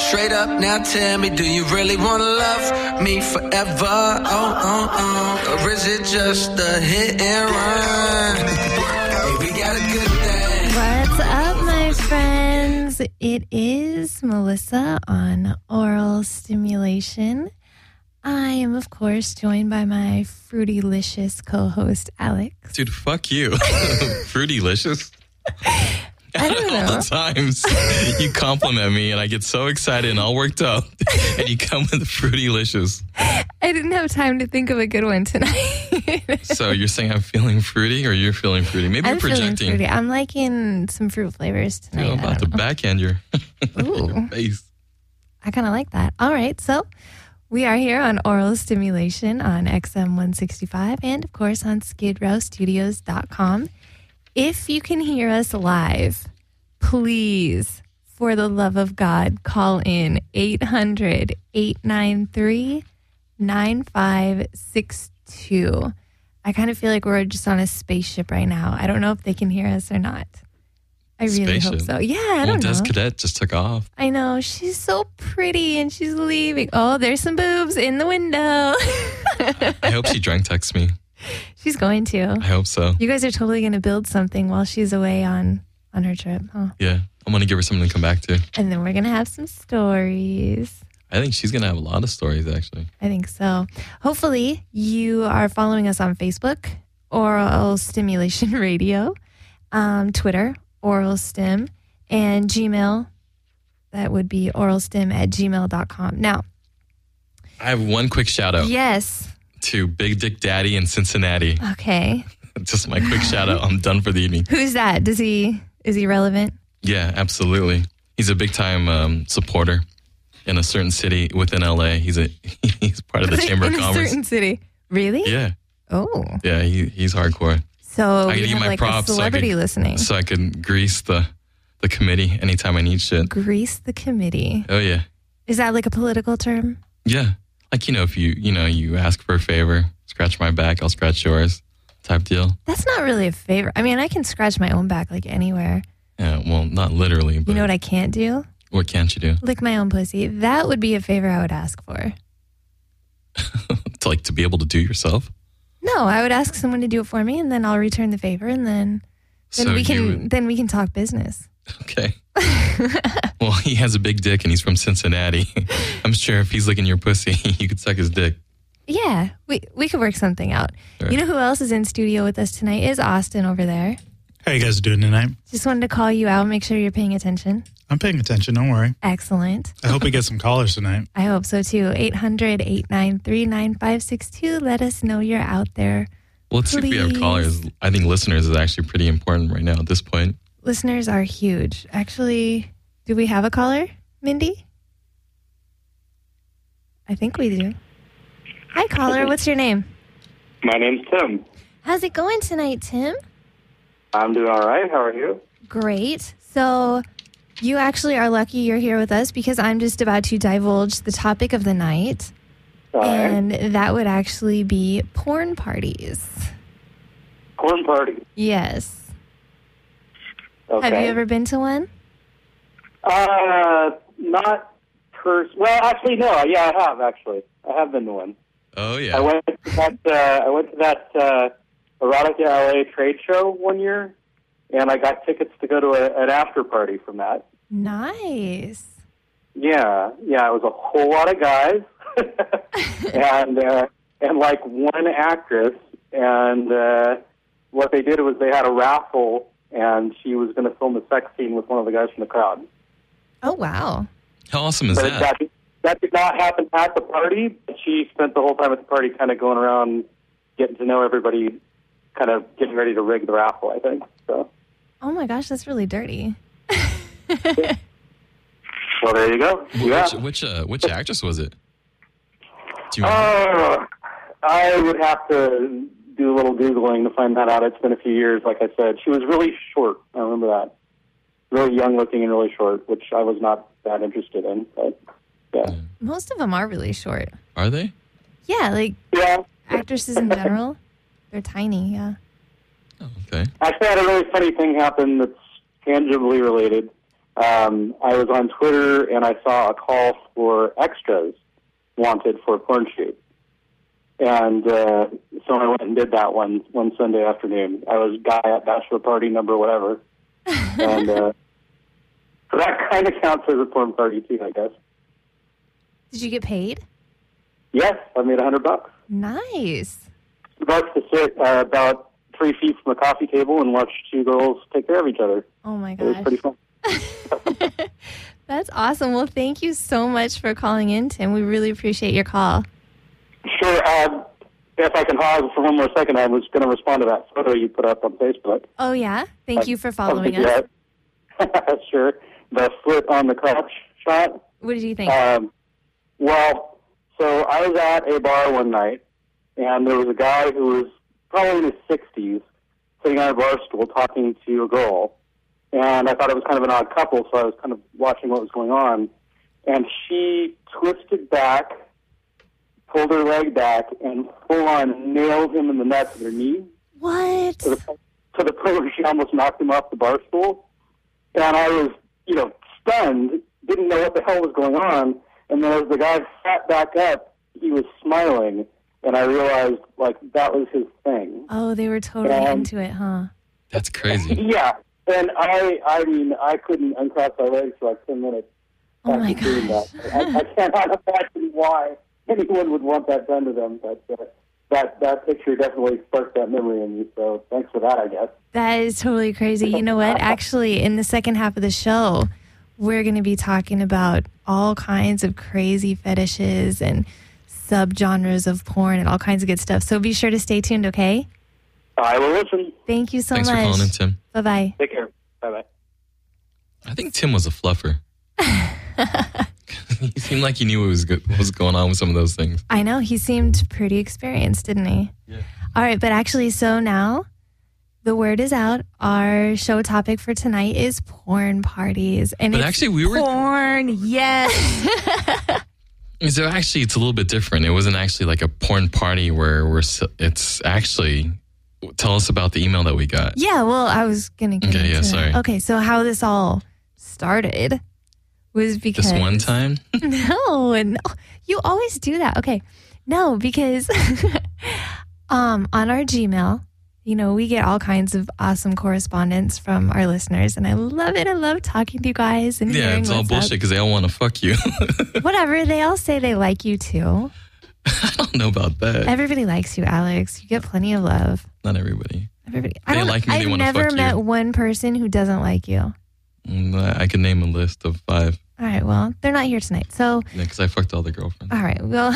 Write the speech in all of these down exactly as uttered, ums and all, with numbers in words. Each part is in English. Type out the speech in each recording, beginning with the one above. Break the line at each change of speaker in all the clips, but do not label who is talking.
Straight up, now tell me, do you really want to love me forever? Oh, oh, oh. Or is it just a hit and run? Hey, we got a good thing.
What's up, my friends? It is Melissa on Oral Stimulation. I am, of course, joined by my Fruitylicious co-host, Alex.
Dude, fuck you. Fruitylicious?
I don't know.
All the times you compliment me and I get so excited and all worked up and you come with Fruitylicious.
I didn't have time to think of a good one tonight.
So you're saying I'm feeling fruity or you're feeling fruity? Maybe
I'm
you're projecting.
Feeling fruity. I'm liking some fruit flavors tonight.
You're about to
know.
backhand your, your face.
I kind of like that. All right, so we are here on Oral Stimulation on X M one sixty-five and, of course, on skid row studios dot com. If you can hear us live, please, for the love of God, call in eight hundred, eight nine three, nine five six two. I kind of feel like we're just on a spaceship right now. I don't know if they can hear us or not. I really
Spaceship.
hope so. Yeah, I
well,
don't
Des
know.
Cadet just took off.
I know. She's so pretty and she's leaving. Oh, there's some boobs in the window.
I hope she drunk texts me.
She's going to.
I hope so.
You guys are totally going to build something while she's away on, on her trip, huh?
Yeah, I'm going to give her something to come back to.
And then we're going to have some stories.
I think she's going to have a lot of stories, actually.
I think so. Hopefully, you are following us on Facebook, Oral Stimulation Radio, um, Twitter, Oral Stim, and Gmail. That would be oralstim at gmail dot com. Now,
I have one quick shout out.
Yes.
To Big Dick Daddy in Cincinnati.
Okay.
Just my quick shout out. I'm done for the evening.
Who's that? Does he, is he relevant?
Yeah, absolutely. He's a big time um, supporter in a certain city within L A. He's a he's part of the Chamber
in
of
a
Commerce.
certain city. Really?
Yeah.
Oh.
Yeah, he, he's hardcore.
So
I
we
could give
have
my
like
props
a celebrity
so I could,
listening.
So I could grease the, the committee anytime I need shit.
Grease the committee.
Oh, yeah.
Is that like a political term?
Yeah. Like, you know, if you, you know, you ask for a favor, scratch my back, I'll scratch yours type deal.
That's not really a favor. I mean, I can scratch my own back like anywhere.
Yeah, well, not literally. But
You know what I can't do?
what can't you do?
Lick my own pussy. That would be a favor I would ask for.
to, like, to be able to do yourself?
No, I would ask someone to do it for me, and then I'll return the favor, and then then
So
we can
you would-
then we can talk business.
Okay. Well, he has a big dick and he's from Cincinnati. I'm sure if he's licking your pussy, you could suck his dick.
Yeah, we we could work something out.
Sure.
You know who else is in studio with us tonight? Is Austin over there.
How you guys doing tonight?
Just wanted to call you out, make sure you're paying attention.
I'm paying attention, don't worry.
Excellent.
I hope we get some callers tonight.
I hope so too. eight hundred, eight nine three, nine five six two. Let us know you're out there.
Well, let's see if we have
Please.
callers. I think listeners is actually pretty important right now at this point.
Listeners are huge. Actually, do we have a caller, Mindy? I think we do. Hi, caller. What's your name?
My name's Tim.
How's it going tonight, Tim?
I'm doing all right. How are you?
Great. So you actually are lucky you're here with us because I'm just about to divulge the topic of the night.
All right.
And that would actually be porn parties.
Corn party.
Yes.
Okay.
Have you ever been to one?
Uh, not pers- Well, actually, no. Yeah, I have actually. I have been to one.
Oh, yeah.
I went to that. Uh, I went to that uh, Erotica L A trade show one year, and I got tickets to go to a, an after party from that.
Nice.
Yeah, yeah. It was a whole lot of guys, and uh, and like one actress. And uh, what they did was they had a raffle. And she was going to film a sex scene with one of the guys from the crowd.
Oh, wow.
How awesome is
But
that?
that, that did not happen at the party. But she spent the whole time at the party kind of going around, getting to know everybody, kind of getting ready to rig the raffle, I think. So.
Oh, my gosh, that's really dirty.
Well, there you go. Yeah.
Which which, uh, which actress was it? Do you
Uh,
remember?
I would have to do a little Googling to find that out. It's been a few years, like I said. She was really short. I remember that. Really young looking and really short, which I was not that interested in. But, yeah.
Most of them are really short.
Are they?
Yeah, like
Yeah.
actresses in general, they're tiny, yeah.
Oh, okay.
Actually, I had a really funny thing happen that's tangibly related. um, I was on Twitter and I saw a call for extras wanted for a porn shoot. And uh, so I went and did that one one Sunday afternoon. I was guy at bachelor party number whatever. And uh, so that kind of counts as a porn party too, I guess.
Did you get paid?
Yes, I made a hundred bucks.
Nice.
Bucks to sit uh, about three feet from a coffee table and watch two girls take care of each other.
Oh, my
It was
gosh.
pretty fun.
That's awesome. Well, thank you so much for calling in, Tim. We really appreciate your call.
Sure. Uh, if I can pause for one more second, I was going to respond to that photo you put up on Facebook.
Oh, yeah? Thank you for following
Uh,
us.
yeah. Sure. The foot on the crotch shot.
What did you think?
Um, well, so I was at a bar one night, and there was a guy who was probably in his sixties sitting on a bar stool talking to a girl. And I thought it was kind of an odd couple, so I was kind of watching what was going on. And she twisted back, pulled her leg back, and full-on nailed him in the nuts with her knee
What?
to the, to the point where she almost knocked him off the bar stool. And I was, you know, stunned, didn't know what the hell was going on. And then as the guy sat back up, he was smiling, and I realized, like, that was his thing.
Oh, they were totally
Um,
into it, huh?
That's crazy.
Yeah. And I, I mean, I couldn't uncross my legs for like ten minutes.
Oh, my
after doing
gosh.
that. I, I cannot imagine why anyone would want that done to them, but uh, that that picture definitely sparked that memory in me. So thanks for that, I guess.
That is totally crazy. You know what? Actually, in the second half of the show, we're going to be talking about all kinds of crazy fetishes and subgenres of porn and all kinds of good stuff. So be sure to stay tuned, okay?
I will listen.
Thank you so
Thanks
much.
for calling in, Tim.
Bye-bye.
Take care. Bye bye.
I think Tim was a fluffer. He seemed like he knew what was, go- what was going on with some of those things.
I know. He seemed pretty experienced, didn't he?
Yeah.
All right. But actually, so now the word is out. Our show topic for tonight is porn parties. And
But
it's
actually, we were...
porn. Yes.
So actually, it's a little bit different. It wasn't actually like a porn party where we're... s- It's actually... Tell us about the email that we got.
Yeah, well, I was going to get
Okay,
into
yeah,
that.
sorry.
Okay, so how this all started was because...
This one time?
No, no, you always do that. Okay, no, because um, on our Gmail, you know, we get all kinds of awesome correspondence from our listeners, and I love it. I love talking to you guys and
Yeah,
hearing
it's all
what's
bullshit because they all want to fuck you.
up. Whatever, they all say they like you too.
I don't know about that.
Everybody likes you, Alex. You get plenty of love.
Not everybody.
Everybody. I
They
don't,
like me, they
I've
wanna
never
fuck you.
met one person who doesn't like you.
Mm, I I could name a list of five.
All right, well, they're not here tonight. So,
Because I fucked all the girlfriends.
all right, well,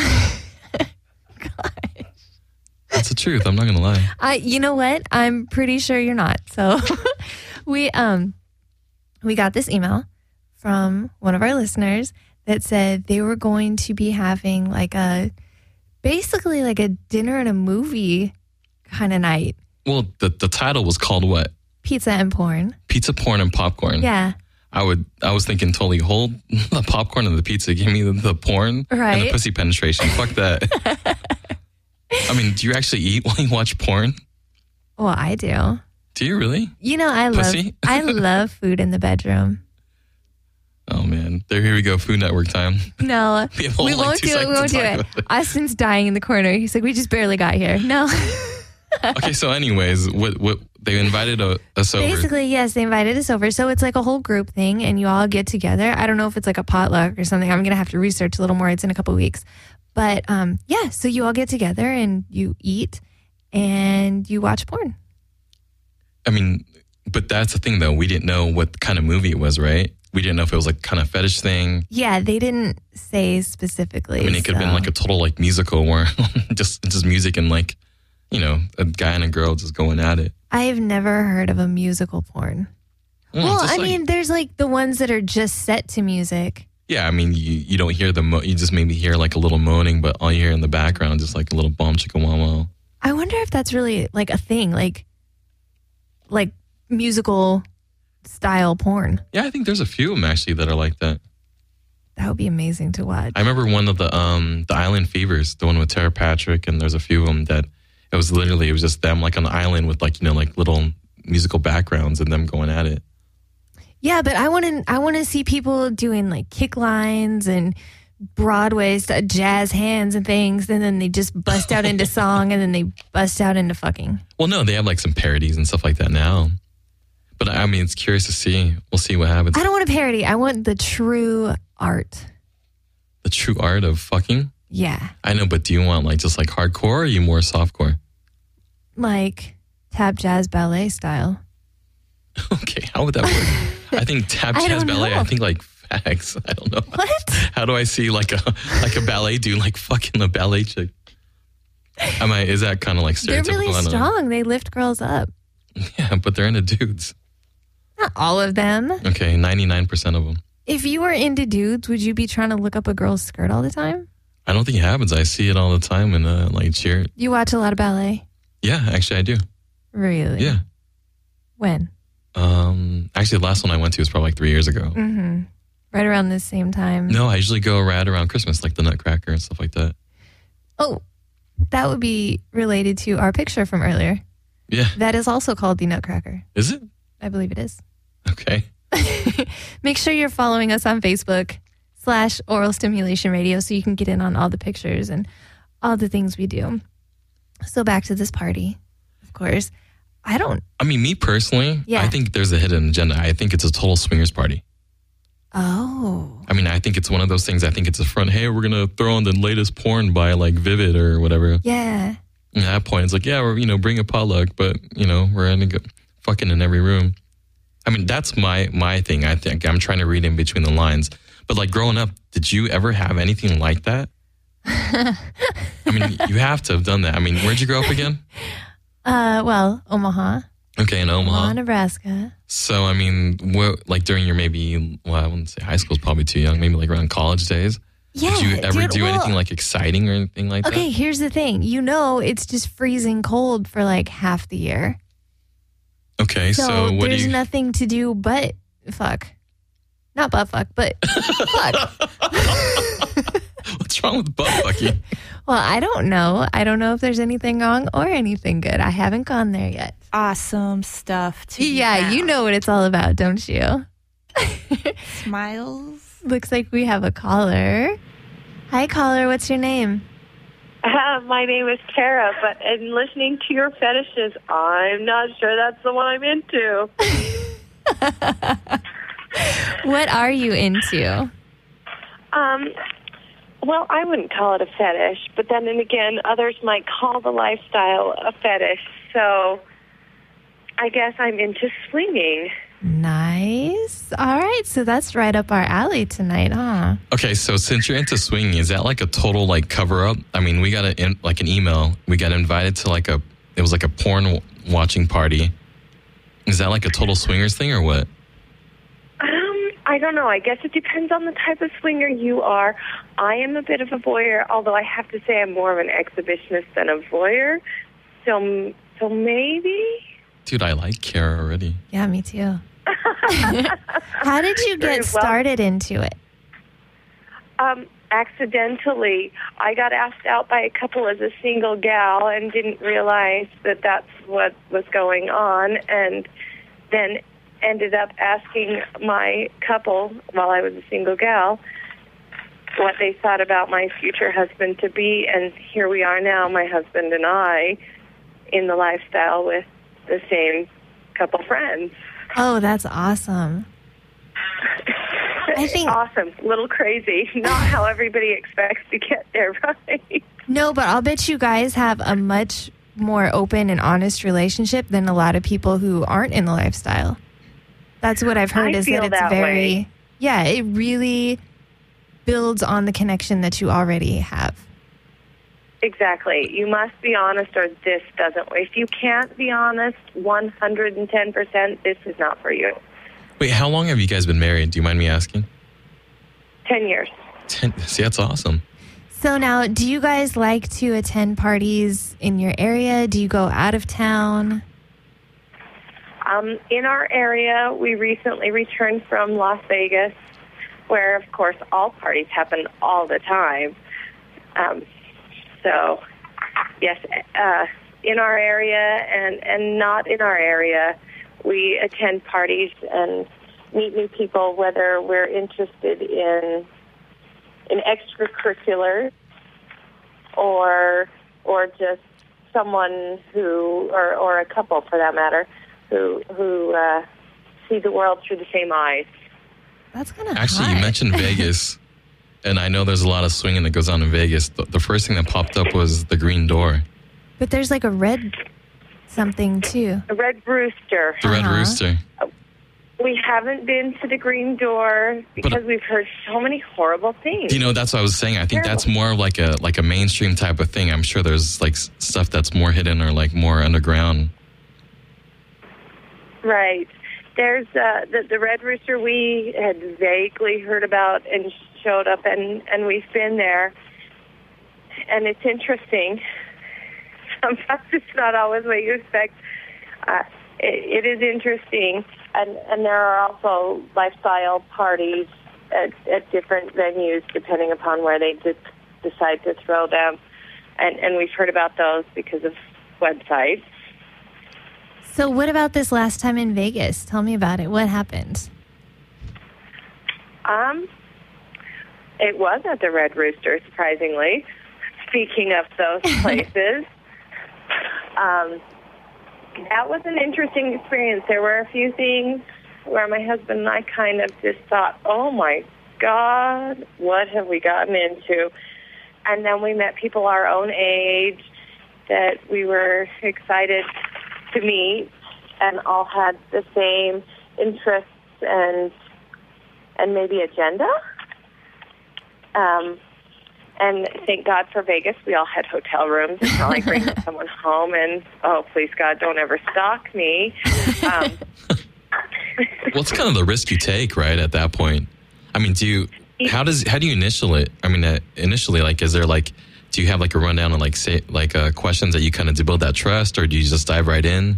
God.
That's the truth. I'm not going to lie.
I, you know what? I'm pretty sure you're not. So, we um, we got this email from one of our listeners that said they were going to be having like a, basically like a dinner and a movie kind of night.
Well, the, the title was called what?
Pizza and porn.
Pizza, porn, and popcorn.
Yeah.
I would. I was thinking totally hold the popcorn and the pizza. Give me the, the porn and
Right.
the pussy penetration. Fuck that. I mean, do you actually eat while you watch porn?
Well, I do.
Do you really?
You know, I love
Pussy?
I love food in the bedroom.
Oh man, there. Here we go. Food Network time.
No,
We
we,
have only, like,
won't
two
do it. We
seconds
won't
to
do
talk
it.
about it.
Austin's dying in the corner. He's like, we just barely got here. No.
Okay, so anyways, what what they invited uh, us over.
Basically, yes, they invited us over. So it's like a whole group thing, and you all get together. I don't know if it's like a potluck or something. I'm going to have to research a little more. It's in a couple weeks. But um, yeah, so you all get together and you eat and you watch porn.
I mean, but that's the thing though. We didn't know what kind of movie it was, right? We didn't know if it was like kind of fetish thing.
Yeah, they didn't say specifically.
I mean, it could have been
so-
like a total like musical where just just music and like, you know, a guy and a girl just going at it.
I have never heard of a musical porn.
Mm,
Well,
just
I
like-
mean, there's like the ones that are just set to music.
yeah, I mean, you, you don't hear the mo- you just maybe hear like a little moaning, but all you hear in the background is like a little bomb chicka wow wow.
I wonder if that's really like a thing, like like musical style porn.
Yeah, I think there's a few of them actually that are like that.
That would be amazing to watch.
I remember one of the um the Island Fevers, the one with Tara Patrick, and there's a few of them that it was literally it was just them like on the island with like you know like little musical backgrounds and them going at it.
Yeah, but I want to I want to see people doing like kick lines and Broadway st- jazz hands and things, and then they just bust out into song, and then they bust out into fucking.
Well, no, they have like some parodies and stuff like that now. But I mean, it's curious to see. We'll see what happens.
I don't want a parody. I want the true art.
The true art of fucking?
Yeah.
I know, but do you want like just like hardcore, or are you more softcore?
Like tap jazz ballet style.
Okay, how would that work? I think tap
I
jazz
don't
ballet.
know.
I think like fags. I don't know.
What?
How do I see like a like a ballet dude like fucking a ballet chick? Am I? Is that kind of like
They're
stereotypical?
really
I don't know.
strong. They lift girls up.
Yeah, but they're into dudes.
Not all of them.
Okay, ninety-nine percent of them.
If you were into dudes, would you be trying to look up a girl's skirt all the time?
I don't think it happens. I see it all the time in uh, like cheer.
You watch a lot of ballet?
Yeah, actually I do.
Really?
Yeah.
When?
Um, actually, the last one I went to was probably like three years ago.
Mm-hmm. Right around the same time.
No, I usually go right around Christmas, like the Nutcracker and stuff like that.
Oh, that would be related to our picture from earlier.
Yeah.
That is also called the Nutcracker.
Is it?
I believe it is.
Okay.
Make sure you're following us on Facebook slash Oral Stimulation Radio so you can get in on all the pictures and all the things we do. So back to this party, of course. I don't...
I mean, me personally,
Yeah.
I think there's a hidden agenda. I think it's a total swingers party.
Oh.
I mean, I think it's one of those things. I think it's a front, hey, we're going to throw on the latest porn by like Vivid or whatever.
Yeah.
And at that point, it's like, yeah, we're, you know, bring a potluck, but, you know, we're going to go fucking in every room. I mean, that's my my thing. I think I'm trying to read in between the lines. But like growing up, did you ever have anything like that? I mean, you have to have done that. I mean, where'd you grow up again?
Uh, well, Omaha.
Okay, in Omaha.
Omaha, Nebraska.
So, I mean, what, like during your maybe, well, I wouldn't say high school's probably too young, maybe like around college days.
Yeah.
Did you ever
dude,
do
well,
anything like exciting or anything like
Okay,
that?
here's the thing. You know it's just freezing cold for like half the year.
Okay, so,
So,
what do
there's
you...
nothing to do but fuck. Not butt fuck, but fuck.
What's wrong with butt fucking?
Well, I don't know. I don't know if there's anything wrong or anything good. I haven't gone there yet.
Awesome stuff to be
Yeah,
found.
you know what it's all about, don't you?
Smiles.
Looks like we have a caller. Hi, caller. What's your name?
Uh, my name is Tara, but in listening to your fetishes, I'm not sure that's the one I'm into.
What are you into?
Um, well, I wouldn't call it a fetish, but then and again, others might call the lifestyle a fetish. So I guess I'm into swinging.
Nice. All right, so that's right up our alley tonight, huh?
Okay, so since you're into swinging, is that like a total like cover up? I mean, we got a, in, like an email. We got invited to like a, it was like a porn w- watching party. Is that like a total swingers thing or what?
Um, I don't know. I guess it depends on the type of swinger you are. I am a bit of a voyeur, although I have to say I'm more of an exhibitionist than a voyeur. So, so maybe.
Dude, I like Kara already.
Yeah, me too. How did you
Very
get
well.
started into it?
Um, accidentally, I got asked out by a couple as a single gal and didn't realize that that's what was going on, and then ended up asking my couple while I was a single gal what they thought about my future husband-to-be, and here we are now, my husband and I, in the lifestyle with the same couple friends.
Oh, that's awesome. I think
Awesome. A little crazy. Not how everybody expects to get there, right?
no, but I'll bet you guys have a much more open and honest relationship than a lot of people who aren't in the lifestyle. That's what I've heard
I
is
feel
that it's
that
very
way.
yeah, it really builds on the connection that you already have.
Exactly. You must be honest or this doesn't. If you can't be honest one hundred ten percent, this is not for you.
Wait, how long have you guys been married? Do you mind me asking?
Ten years.
Ten. See, that's awesome.
So now, do you guys like to attend parties in your area? Do you go out of town?
Um, in our area, we recently returned from Las Vegas, where, of course, all parties happen all the time. Um, so, yes, uh, in our area and, and not in our area, we attend parties and meet new people, whether we're interested in in extracurriculars or or just someone who, or, or a couple for that matter, who who uh, see the world through the same eyes.
That's kind of
Actually,
hot.
you mentioned Vegas, and I know there's a lot of swinging that goes on in Vegas. The, the first thing that popped up was the Green Door.
But there's like a red something too.
The Red Rooster.
The Red
Uh-huh.
Rooster.
We haven't been to the Green Door because
But-
we've heard so many horrible things.
You know, that's what I was saying. I think that's more of like a like a mainstream type of thing. I'm sure there's like s- stuff that's more hidden or like more underground.
Right. There's uh, the, the Red Rooster we had vaguely heard about and showed up, and, and we've been there. And it's interesting. Sometimes it's not always what you expect. Uh, it, it is interesting. And, and there are also lifestyle parties at, at different venues depending upon where they de- decide to throw them. And, and we've heard about those because of websites.
So what about this last time in Vegas? Tell me about it. What happened?
Um, it was at the Red Rooster, surprisingly. Speaking of those places, um, that was an interesting experience. There were a few things where my husband and I kind of just thought, oh my God, what have we gotten into? And then we met people our own age that we were excited to meet and all had the same interests and and maybe agenda. Um, and thank God for Vegas, we all had hotel rooms. It's not like bringing someone home and, oh, please, God, don't ever stalk me. Um,
Well, it's kind of the risk you take, right? At that point, I mean, do you? How does how do you initial it? I mean, uh, initially, like, is there like, do you have like a rundown of like say like uh, questions that you kind of to build that trust, or do you just dive right in?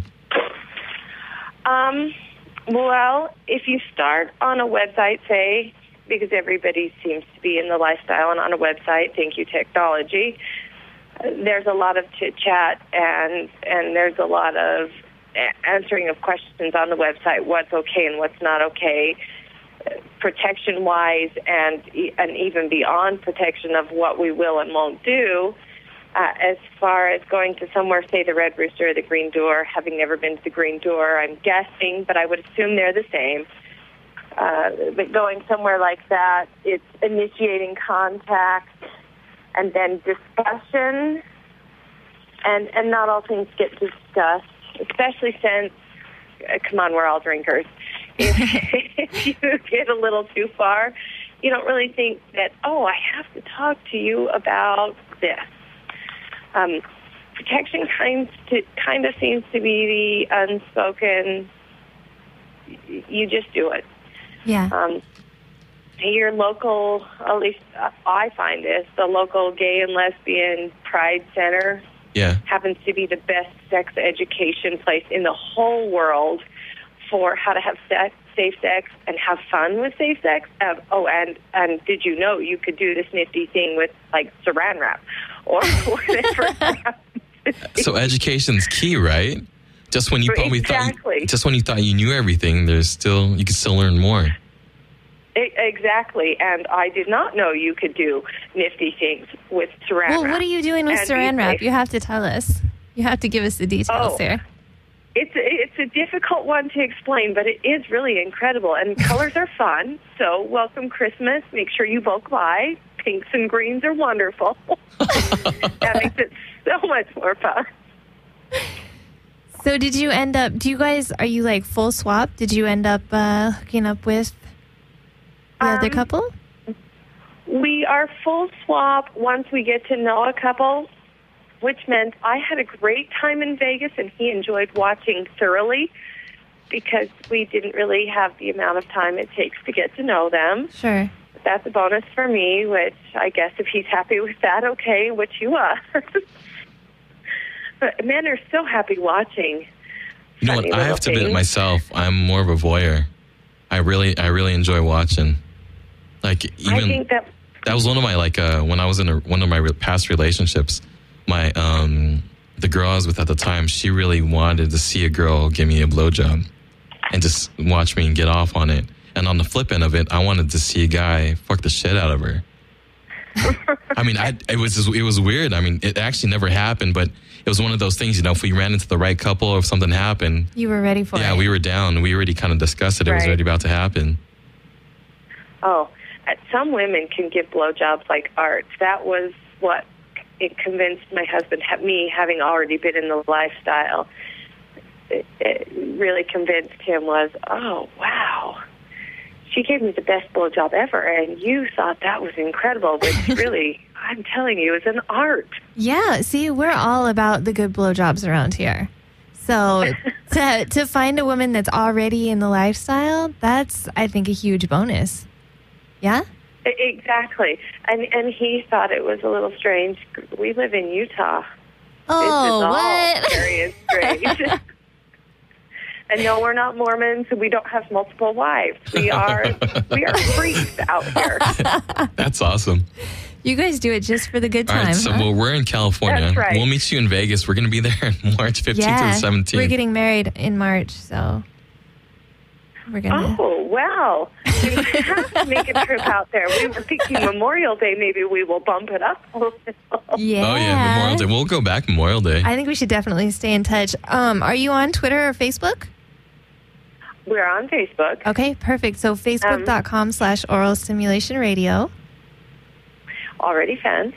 Um, well, if you start on a website, say, because everybody seems to be in the lifestyle and on a website, thank you, technology, uh, there's a lot of chit-chat and, and there's a lot of a- answering of questions on the website, what's okay and what's not okay, uh, protection-wise and, e- and even beyond protection of what we will and won't do. Uh, as far as going to somewhere, say the Red Rooster or the Green Door, having never been to the Green Door, I'm guessing, but I would assume they're the same. Uh, but going somewhere like that, it's initiating contact and then discussion, and and not all things get discussed, especially since, uh, come on, we're all drinkers. If, if you get a little too far, you don't really think that, oh, I have to talk to you about this. Um, protection kind to, kind of seems to be the unspoken, you just do it.
Yeah.
Um, your local, at least I find this, the local gay and lesbian pride center
Yeah.
happens to be the best sex education place in the whole world for how to have sex, safe sex and have fun with safe sex. Um, oh, and, and did you know you could do this nifty thing with, like, saran wrap or whatever?
So education's key, right? Just when you probably
Exactly.
thought, just when you thought you knew everything, there's still you can still learn more.
E- Exactly, and I did not know you could do nifty things with saran
Well,
wrap.
what are you doing with
And be
saran wrap?
safe.
You have to tell us. You have to give us the details
Oh.
here.
It's a, it's a difficult one to explain, but it is really incredible, and colors are fun. So welcome Christmas. Make sure you bulk buy. Pinks and greens are wonderful. That makes it so much more fun.
So did you end up, do you guys, are you like full swap? Did you end up uh, hooking up with the other
Um,
couple?
We are full swap once we get to know a couple, which meant I had a great time in Vegas and he enjoyed watching thoroughly because we didn't really have the amount of time it takes to get to know them.
Sure.
That's a bonus for me, which I guess if he's happy with that, okay, which you are. But men are so happy watching.
You know
funny
what? I
little
have to admit
things.
myself, I'm more of a voyeur. I really, I really enjoy watching. Like even
I think that
that was one of my like uh, when I was in a, one of my re- past relationships. My um, the girl I was with at the time, she really wanted to see a girl give me a blowjob and just watch me and get off on it. And on the flip end of it, I wanted to see a guy fuck the shit out of her. I mean, I, it was just, it was weird. I mean, it actually never happened, but it was one of those things, you know, if we ran into the right couple or if something happened.
You were ready for
yeah,
it.
Yeah, we were down. We already kind of discussed it. It
Right.
was already about to happen.
Oh, uh, some women can give blowjobs like art. That was what it convinced my husband, ha- me having already been in the lifestyle. It, it really convinced him was, oh, wow. She gave me the best blowjob ever, and you thought that was incredible, which really, I'm telling you, is an art.
Yeah, see, we're all about the good blowjobs around here. So to to find a woman that's already in the lifestyle, that's, I think, a huge bonus. Yeah?
E- Exactly. And and he thought it was a little strange. We live in Utah.
Oh,
this is all
what?
very strange. And no, we're not Mormons. We don't have multiple wives. We are we are freaks out here.
That's awesome.
You guys do it just for the good
All
time,
right, so
huh?
well, we're in California.
That's right.
We'll meet you in Vegas. We're going to be there on March fifteenth
yeah,
to the seventeenth.
we're getting married in March, so we're going to...
Oh, wow. We have to make a trip out there. We were thinking Memorial Day, maybe we will bump it up a little.
Yeah.
Oh, yeah, Memorial Day. We'll go back Memorial Day.
I think we should definitely stay in touch. Um, are you on Twitter or Facebook?
We're on Facebook.
Okay, perfect. So facebook.com slash oral stimulation radio.
Already fans.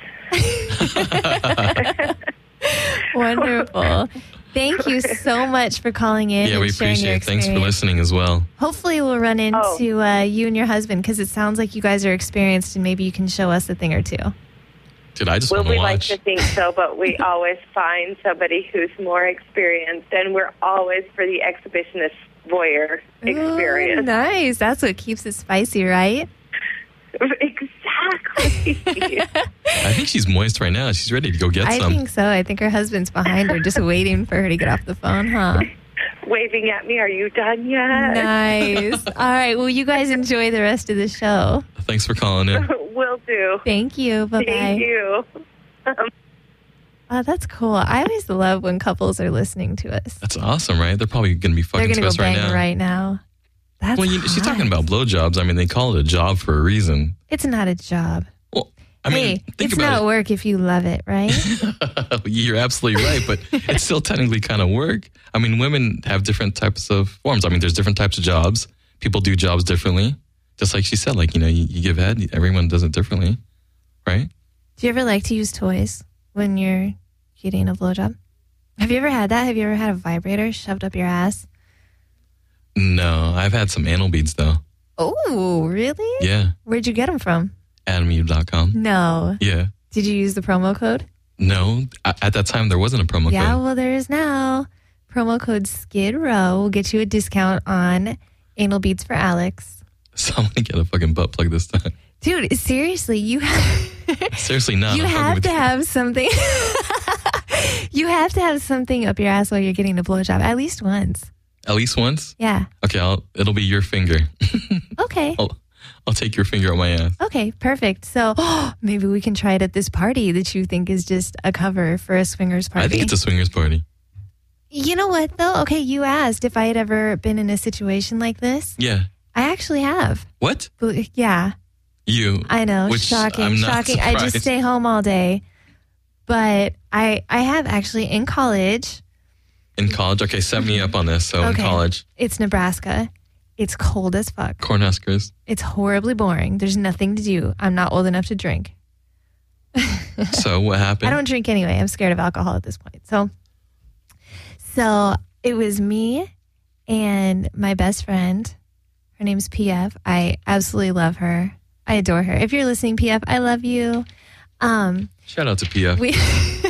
Wonderful. Thank you so much for calling in
yeah,
and
we
sharing your
appreciate it. Thanks for
experience.
listening as well.
Hopefully we'll run into
Oh.
uh, you and your husband because it sounds like you guys are experienced and maybe you can show us a thing or two.
Dude, I just
Well,
want to
we like
watch.
to think so, but we always find somebody who's more experienced, and we're always for the exhibitionist voyeur experience.
Ooh, nice. That's what keeps it spicy, right?
Exactly.
I think she's moist right now. She's ready to go get
I
some.
think so. I think her husband's behind her just waiting for her to get off the phone, huh?
Waving at me, are you done yet?
Nice. All right. Well, you guys enjoy the rest of the show.
Thanks for calling in.
Will do.
Thank you. Bye-bye.
Thank you.
Oh, that's cool. I always love when couples are listening to us.
That's awesome, right? They're probably going to be
They're
fucking
going to
to
go
us right
bang
now.
right now. That's
Well, you, she's
hot.
talking about blowjobs. I mean, they call it a job for a reason.
It's not a job.
Well, I mean,
hey,
think
it's
about
not work if you love it, right?
it. You're absolutely right, but it's still technically kind of work. I mean, women have different types of forms. I mean, there's different types of jobs. People do jobs differently. Just like she said, like, you know, you, you give head, everyone does it differently, right?
Do you ever like to use toys when you're getting a blowjob? Have you ever had that? Have you ever had a vibrator shoved up your ass?
No, I've had some anal beads, though.
Oh, really?
Yeah,
Where'd you get them from?
adam eve dot com.
No.
Yeah.
Did you use the promo code?
No, a- at that time, there wasn't a promo
Yeah,
code.
well, there is now. Promo code Skid Row will get you a discount on anal beads for Alex.
So I'm going to get a fucking butt plug this time.
Dude, seriously, you have,
Seriously, not.
you
I'm fucking
have
with
to
you.
have something. You have to have something up your ass while you're getting a blowjob, at least once.
At least once?
Yeah.
Okay, I'll, it'll be your finger.
Okay.
I'll, I'll take your finger on my ass.
Okay, perfect. So maybe we can try it at this party that you think is just a cover for a swingers party.
I think it's a swingers party.
You know what, though? Okay, you asked if I had ever been in a situation like this.
Yeah.
I actually have.
What?
But, yeah,
You.
I know.
Which
shocking,
I'm not
shocking. I just
surprised.
stay home all day. But I I have actually in college.
In college? Okay, set me up on this. So in
Okay.
college,
It's Nebraska. It's cold as fuck.
Cornhuskers.
It's horribly boring. There's nothing to do. I'm not old enough to drink.
So what happened?
I don't drink anyway. I'm scared of alcohol at this point. So, so it was me and my best friend. Her name's P F. I absolutely love her. I adore her. If you're listening, P F, I love you. Um,
Shout out to P F.
we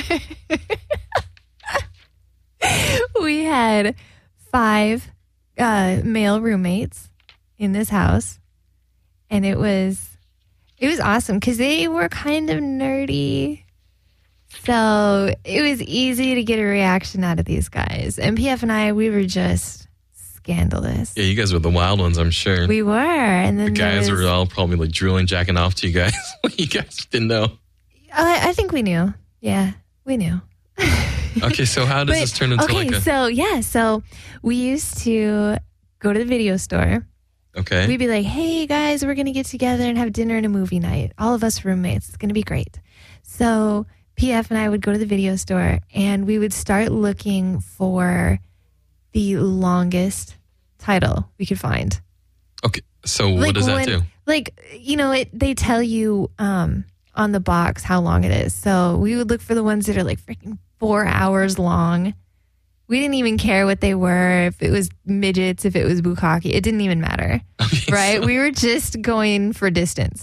we had five uh, male roommates in this house, and it was it was awesome because they were kind of nerdy. So it was easy to get a reaction out of these guys. And P F and I, we were just scandalous.
Yeah, you guys were the wild ones, I'm sure.
We were, and then
the guys
there was,
were all probably like drooling, jacking off to you guys. You guys didn't know.
I, I think we knew. Yeah, we knew.
Okay, so how does
But-
this turn into
okay,
like a...
so yeah, so we used to go to the video store
Okay.
We'd be like, hey, guys, we're going to get together and have dinner and a movie night. All of us roommates. It's going to be great. So P F and I would go to the video store and we would start looking for the longest title we could find.
Okay. So what
Like
does that
when-
do?
Like, you know, it they tell you um, on the box how long it is. So we would look for the ones that are like freaking four hours long. We didn't even care what they were, if it was midgets, if it was bukkake. It didn't even matter,
Okay,
right?
so-
We were just going for distance.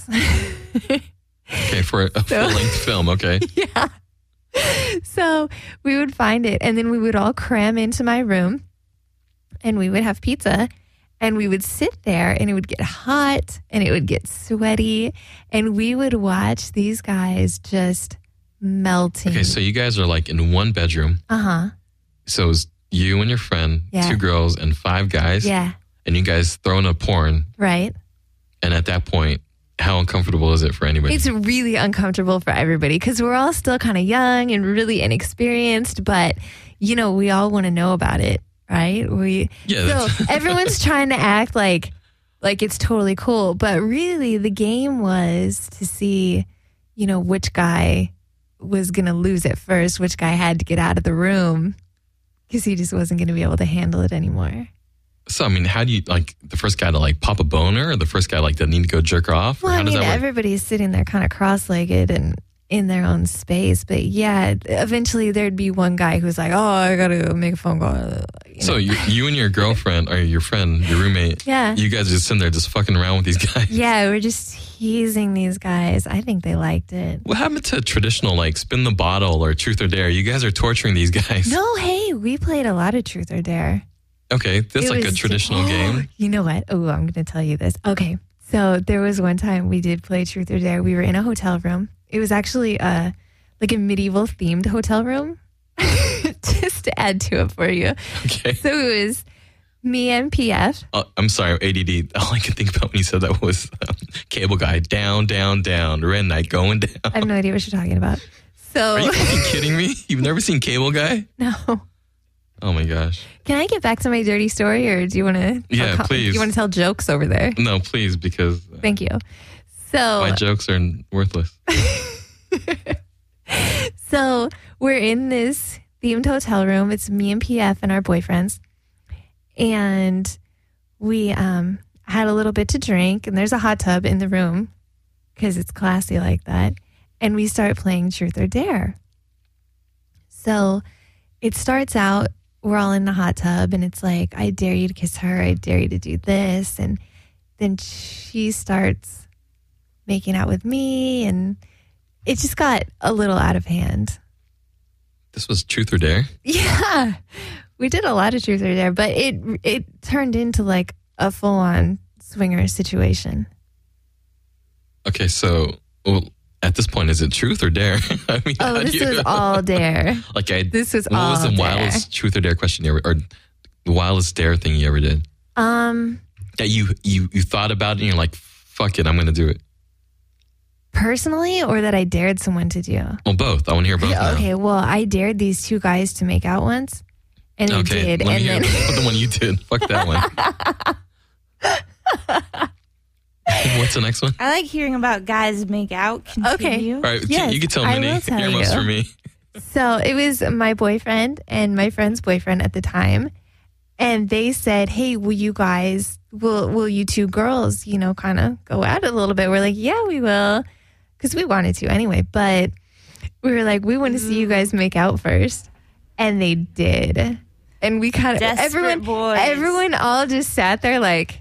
okay, for a, a full-length film. Okay.
Yeah. So we would find it, and then we would all cram into my room, and we would have pizza, and we would sit there, and it would get hot, and it would get sweaty, and we would watch these guys just melting.
Okay, so you guys are like in one bedroom.
Uh-huh.
So it's you and your friend,
Yeah.
two girls, and five guys.
Yeah.
And you guys throwing a porn.
Right.
And at that point, how uncomfortable is it for anybody?
It's really uncomfortable for everybody because we're all still kind of young and really inexperienced, but, you know, we all want to know about it, right? We
Yeah,
So everyone's trying to act like like it's totally cool, but really the game was to see, you know, which guy was going to lose it first, which guy had to get out of the room because he just wasn't going to be able to handle it anymore.
So, I mean, how do you, like, the first guy to, like, pop a boner or the first guy, like, that need to go jerk off? Or
Well,
how
I
does
mean,
that work?
everybody's sitting there kind of cross-legged and in their own space. But yeah, eventually there'd be one guy who's like, oh, I got to go make a phone call. You
So
know?
you, you and your girlfriend or your friend, your roommate,
Yeah.
you guys are just sitting there just fucking around with these guys.
Yeah, we're just teasing these guys. I think they liked it.
What happened to traditional, like, spin the bottle or truth or dare? You guys are torturing these guys.
No, hey, we played a lot of Truth or Dare.
Okay, that's
It
like a
was-
traditional
oh,
game.
You know what? Oh, I'm going to tell you this. Okay. So there was one time we did play Truth or Dare. We were in a hotel room. It was actually uh, like a medieval themed hotel room. Just to add to it for you.
Okay.
So it was me and P F.
Oh, I'm sorry, A D D. All I could think about when you said that was um, Cable Guy. Down, down, down. Red Knight going down.
I have no idea what you're talking about. So
Are you fucking kidding me? You've never seen Cable Guy?
no.
Oh my gosh.
Can I get back to my dirty story, or do you want to?
Yeah, please.
Do you want to tell jokes over there?
No, please, because uh,
Thank you. So
my jokes are worthless.
So we're in this themed hotel room. It's me and P F and our boyfriends. And we um, had a little bit to drink. And there's a hot tub in the room because it's classy like that. And we start playing Truth or Dare. So it starts out, we're all in the hot tub. And it's like, I dare you to kiss her. I dare you to do this. And then she starts making out with me. And it just got a little out of hand.
This was Truth or Dare?
Yeah, we did a lot of Truth or Dare, but it it turned into like a full on swinger situation.
Okay, so well, at this point, is it Truth or Dare? I mean, how
Oh,
do
this
you,
was all Dare.
like I.
This was
what
all
was the
Dare.
wildest Truth or Dare question you ever, or the wildest Dare thing you ever did?
Um,
That you you you thought about it and you're like, fuck it, I'm going to do it.
personally, or that I dared someone to do.
Well, both. I want to hear both now.
Okay, well, I dared these two guys to make out once, and they
Okay,
did,
let
and
me hear
then
the one you did. Fuck that one. What's the next one?
I like hearing about guys make out. Continue.
All right,
Yes,
you can tell
I
Minnie.
will tell
Earmuffs
you.
for me.
So it was my boyfriend and my friend's boyfriend at the time. And they said, hey, will you guys, will will you two girls, you know, kind of go at it a little bit? We're like, yeah, we will. Because we wanted to anyway. But we were like, we want to see you guys make out first. And they did. And we kind of,
Desperate
everyone,
boys.
everyone all just sat there like,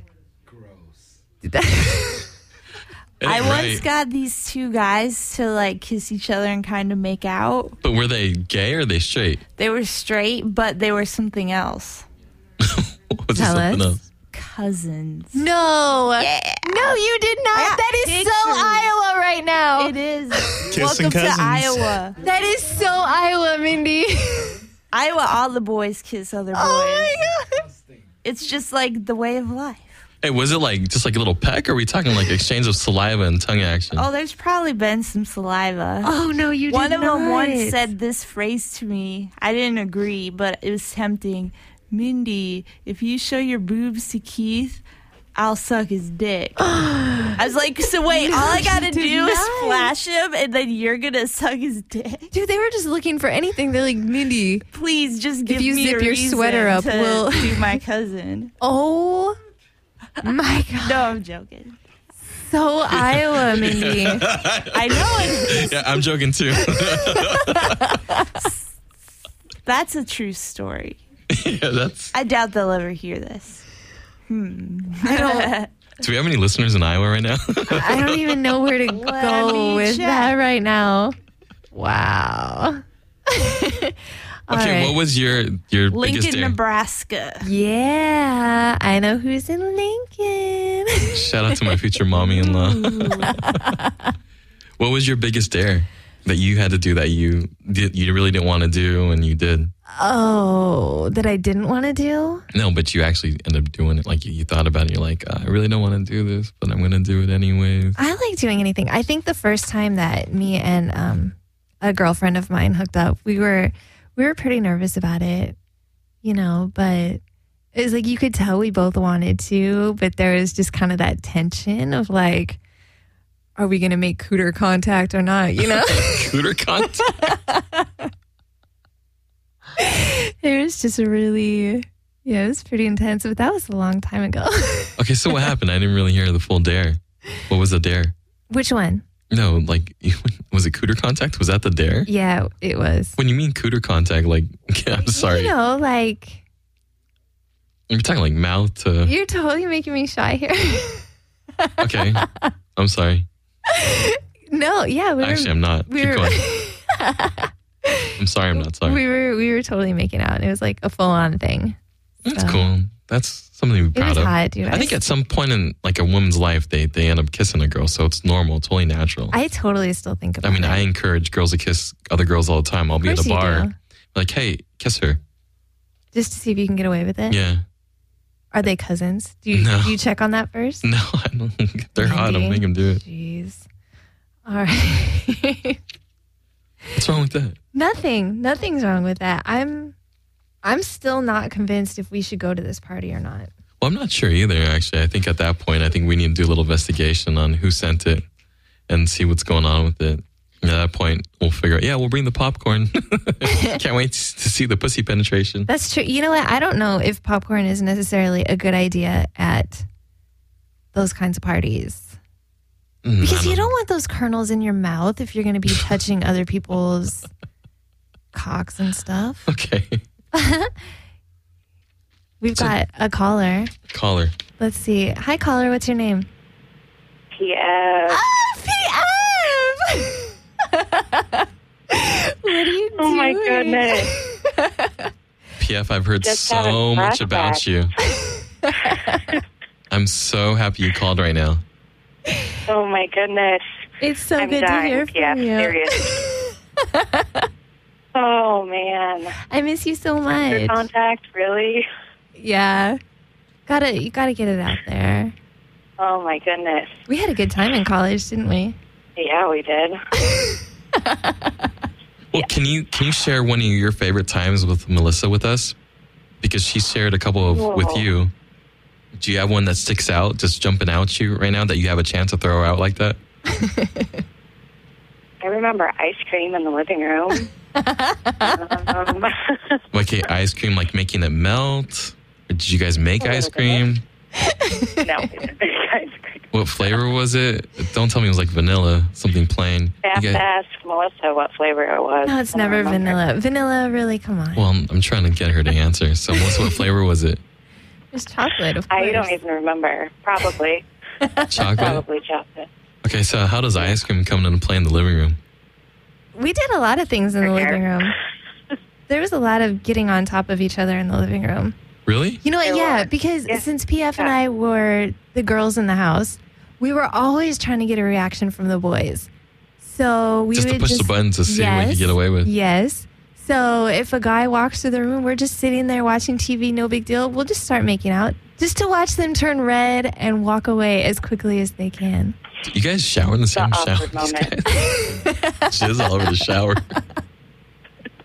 I
Right.
once got these two guys to like kiss each other and kind of make out.
But were they gay or are they straight?
They were straight, but they were something else.
Was it
Tell
something
us.
else?
Cousins.
no.
Yeah.
No, you did not.
I got
That is
pictures.
so Iowa right now.
It is.
Kissing
Welcome
cousins.
to Iowa.
That is so Iowa, Mindy.
Iowa, all the boys kiss other boys.
Oh my God.
It's just like the way of life.
Hey, was it like just like a little peck or are we talking like exchange of saliva and tongue action?
Oh, there's probably been some saliva.
Oh no, you
One
did
of them
not.
once said this phrase to me. I didn't agree, but it was tempting. Mindy, if you show your boobs to Keith, I'll suck his dick. I was like, so wait, all I gotta do
did
is
not.
flash him, and then you're gonna suck his dick.
Dude, they were just looking for anything. They're like, Mindy.
Please just give
you
me
zip
a
your
reason
sweater up,
to
we'll-
do my cousin.
Oh my God.
No, I'm joking.
So Iowa, Mindy.
I know it.
Yeah, I'm joking too.
That's a true story.
Yeah, that's.
I doubt they'll ever hear this.
I don't
Do we have any listeners in Iowa right now?
I don't even know where to
Let
go
me
with
check.
that right now. Wow. All
Okay,
right.
what was your your biggest
Lincoln,
dare?
Nebraska.
Yeah, I know who's in Lincoln.
Shout out to my future mommy-in-law. What was your biggest dare that you had to do that you did, you really didn't want to do and you did?
Oh, that I didn't want to do?
No, but you actually ended up doing it. Like you, you thought about it. You're like, I really don't want to do this, but I'm going to do it anyways.
I like doing anything. I think the first time that me and um, a girlfriend of mine hooked up, we were we were pretty nervous about it, you know, but it was like you could tell we both wanted to, but there was just kind of that tension of like, are we going to make cooter contact or not, you know?
Cooter contact.
It was just a really, yeah, it was pretty intense, but that was a long time ago.
Okay, so what happened? I didn't really hear the full dare. What was the dare?
Which one?
No, like, was it cooter contact? Was that the dare?
Yeah, it was.
When you mean cooter contact, like, I'm sorry.
You know, like,
You're talking like mouth to.
you're totally making me shy here.
Okay, I'm sorry.
No, yeah, we were,
Actually, I'm not.
we
Keep
were,
going. I'm sorry, I'm not sorry.
we were, we were totally making out. It was like a full on thing.
That's
so-
cool. That's something to be
It
proud
was
of.
hot, dude.
I think at some point in like a woman's life, they they end up kissing a girl, so it's normal, totally natural. I,
I totally still think about
mean,
it.
I encourage girls to kiss other girls all the time. I'll be at
course
a
you
bar,
do.
like, hey, kiss her.
Just to see if you can get away with it.
Yeah.
Are they cousins? Do you,
No.
do you check on that first?
No, I don't. They're hot. I'll
Maybe.
make them do it.
Jeez. All right.
What's wrong with that?
Nothing. Nothing's wrong with that. I'm I'm still not convinced if we should go to this party or not.
Well, I'm not sure either, actually. I think at that point, I think we need to do a little investigation on who sent it and see what's going on with it. And at that point, we'll figure out, yeah, we'll bring the popcorn. Can't wait to see the pussy penetration.
That's true. You know what? I don't know if popcorn is necessarily a good idea at those kinds of parties.
Mm,
Because
I
you
know.
don't want those kernels in your mouth if you're going to be touching other people's cocks and stuff.
Okay.
We've
So-
got a caller.
Caller.
Let's see. Hi, caller. What's your name?
Yeah.
Oh, P F! What are you doing?
Oh my goodness.
P F, I've heard
Just had a
so much about
flashback.
you. I'm so happy you called right now.
Oh my goodness.
It's so
I'm
good
dying,
to hear
yeah,
from you.
seriously. Oh man.
I miss you so
Your
much.
contact, really?
Yeah. Gotta, you gotta get it out there.
Oh my goodness.
We had a good time in college, didn't we?
Yeah, we did.
Well, can you can you share one of your favorite times with Melissa with us? Because she shared a couple of with
Whoa.
you. Do you have one that sticks out, just jumping out at you right now that you have a chance to throw out like that?
I remember ice cream in the living room. um,
Like okay, ice cream, like making it melt? Or did you guys make
A little
ice
bit.
cream?
no, we didn't make ice cream.
What flavor was it? Don't tell me it was like vanilla, something plain.
I have
You
to
guys-
ask Melissa what flavor it was.
No, it's
I don't
never
remember.
vanilla. Vanilla, really? Come on.
well, I'm, I'm trying to get her to answer. So, Melissa, what flavor was it?
It's chocolate, of course.
I don't even remember. Probably.
Chocolate?
Probably chocolate.
Okay, so how does ice cream come into play in the living room?
We did a lot of things in the
Okay.
living room. There was a lot of getting on top of each other in the living room.
Really?
You know what?
There
Yeah,
were.
because
Yeah.
since P F and
Yeah.
I were the girls in the house, we were always trying to get a reaction from the boys. So we
Just to
would
push
just,
the button to see what you
Yes.
get away with.
Yes. So if a guy walks through the room, we're just sitting there watching T V, no big deal. We'll just start making out just to watch them turn red and walk away as quickly as they can.
You guys shower in the same
The
shower?
awkward moment.
Jizz all over the shower.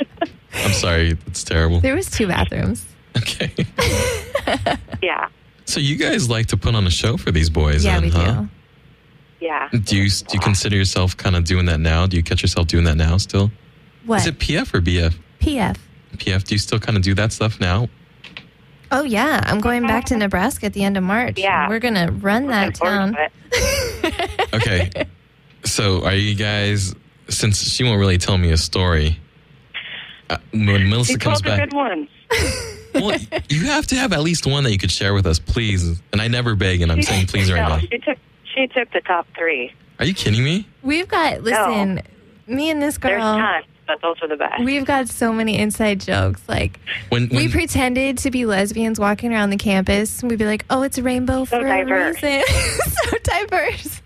I'm sorry, it's terrible.
There was two bathrooms.
Okay.
Yeah.
So you guys like to put on a show for these boys,
Yeah,
then,
we
huh?
do.
Yeah.
Do you do you consider yourself kind of doing that now? Do you catch yourself doing that now still?
What?
Is it P F or B F?
P F.
P F. Do you still kind of do that stuff now?
Oh, yeah. I'm going back to Nebraska at the end of March.
Yeah.
We're going to run that
Looking forward
town.
to it.
Okay. So are you guys? Since she won't really tell me a story, uh, when Melissa
She
comes
told the
back,
good ones.
well, you have to have at least one that you could share with us, please. And I never beg, and I'm saying please right
no,
now.
she took she took the top three.
Are you kidding me?
We've got, listen, me and this
There's
girl,
tons, but those are the best.
we've got so many inside jokes. Like,
When, when
we pretended to be lesbians walking around the campus. We'd be like, oh, it's a rainbow
So
for
diverse.
a reason. So diverse.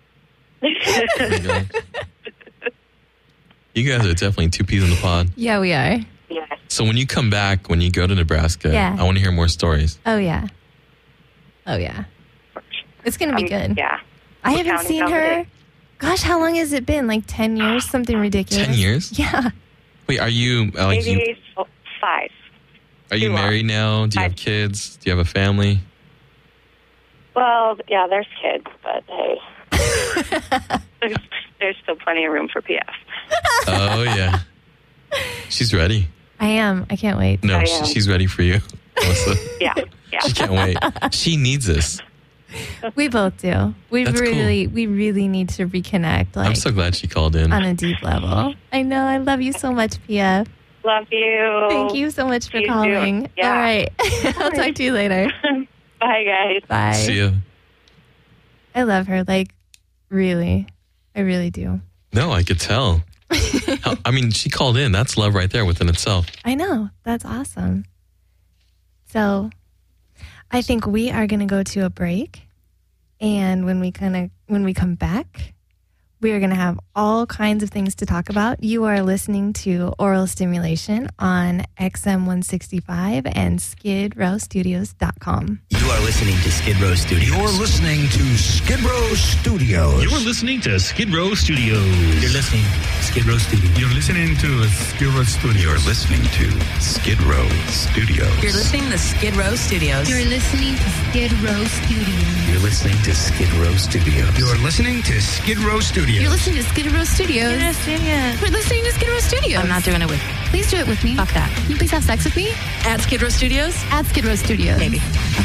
you guys are definitely two peas in the pod.
Yeah, we are.
Yes.
So when you come back, when you go to Nebraska,
Yeah.
I want to hear more stories.
Oh, yeah. Oh, yeah. It's going to be
Um,
good.
Yeah.
I
We're
haven't
counting
seen
down the
her.
days.
Gosh, how long has it been? Like ten years? Something ridiculous.
Ten years?
Yeah.
Wait, are you uh, like you?
Maybe f- five.
Are you
two are.
married now? Do you have
Five.
kids? Do you have a family?
Well, yeah, there's kids, but hey, there's, there's still plenty of room for P F.
Oh yeah, she's ready.
I am. I can't wait.
No,
I
she,
am.
she's ready for you, Melissa.
Yeah, yeah.
She can't wait. She needs this.
We both do. We
That's cool.
really, we really need to reconnect. Like
I'm so glad she called in.
on a deep level. I know. I love you so much, P F.
Love you.
Thank you so much for
You too.
calling.
Yeah.
All right. I'll talk to you later.
Bye, guys.
Bye.
See ya.
I love her. Like, really. I really do.
No, I could tell. How- I mean, she called in. That's love right there within itself.
I know. That's awesome. So, I think we are going to go to a break. And when we kind of when we come back, we are going to have all kinds of things to talk about. You are listening to Oral Stimulation on X M one sixty-five and skid row studios dot com.
You are listening to Skid Row Studios.
You're listening to Skid Row Studios.
You're listening to Skid Row Studios.
You're listening to Skid Row Studios.
You're listening to Skid Row Studios.
You're listening to Skid Row Studios.
You're listening to Skid Row Studios.
You're listening to Skid Row Studios.
You're listening to Skid Row Studios.
You're listening to Skid Row Studios.
You're listening to Skid Row Studios. We're listening to Skid Row Studios.
I'm not doing it with you.
Please do it with me.
Fuck that.
Can you please have sex with me?
At Skid Row Studios?
At Skid Row Studios.
Maybe.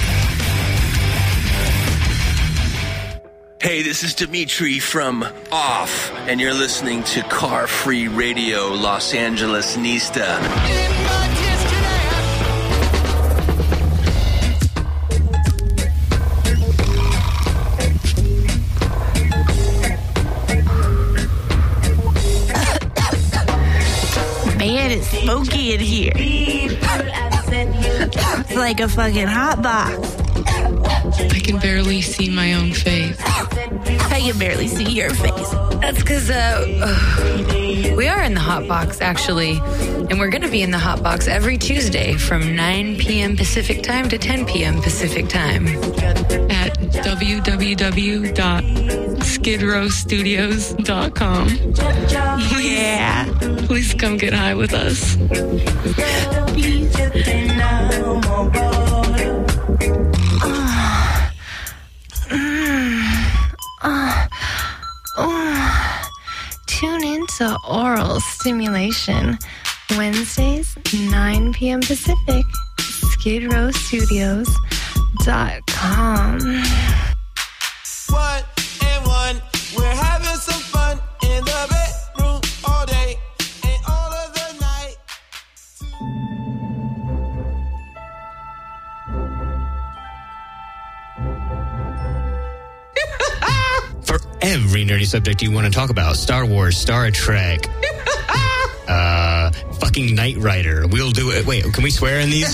Hey, this is Dimitri from Off, and you're listening to Car Free Radio Los Angeles Nista.
Man, it's smoky in here. It's like a fucking hot box.
I can barely see my own face.
I can barely see your face.
That's because uh, we are in the Hot Box, actually. And we're going to be in the Hot Box every Tuesday from nine p.m. Pacific time to ten p.m. Pacific time.
At w w w dot skid row studios dot com.
Yeah.
Please come get high with us.
Uh, uh, tune in to Oral Stimulation Wednesdays, nine p.m. Pacific, skid row studios dot com.
One and one, we're having some fun in the bedroom all day and all of the night.
For every nerdy subject you want to talk about, Star Wars, Star Trek, uh, fucking Knight Rider. We'll do it. Wait, can we swear in these?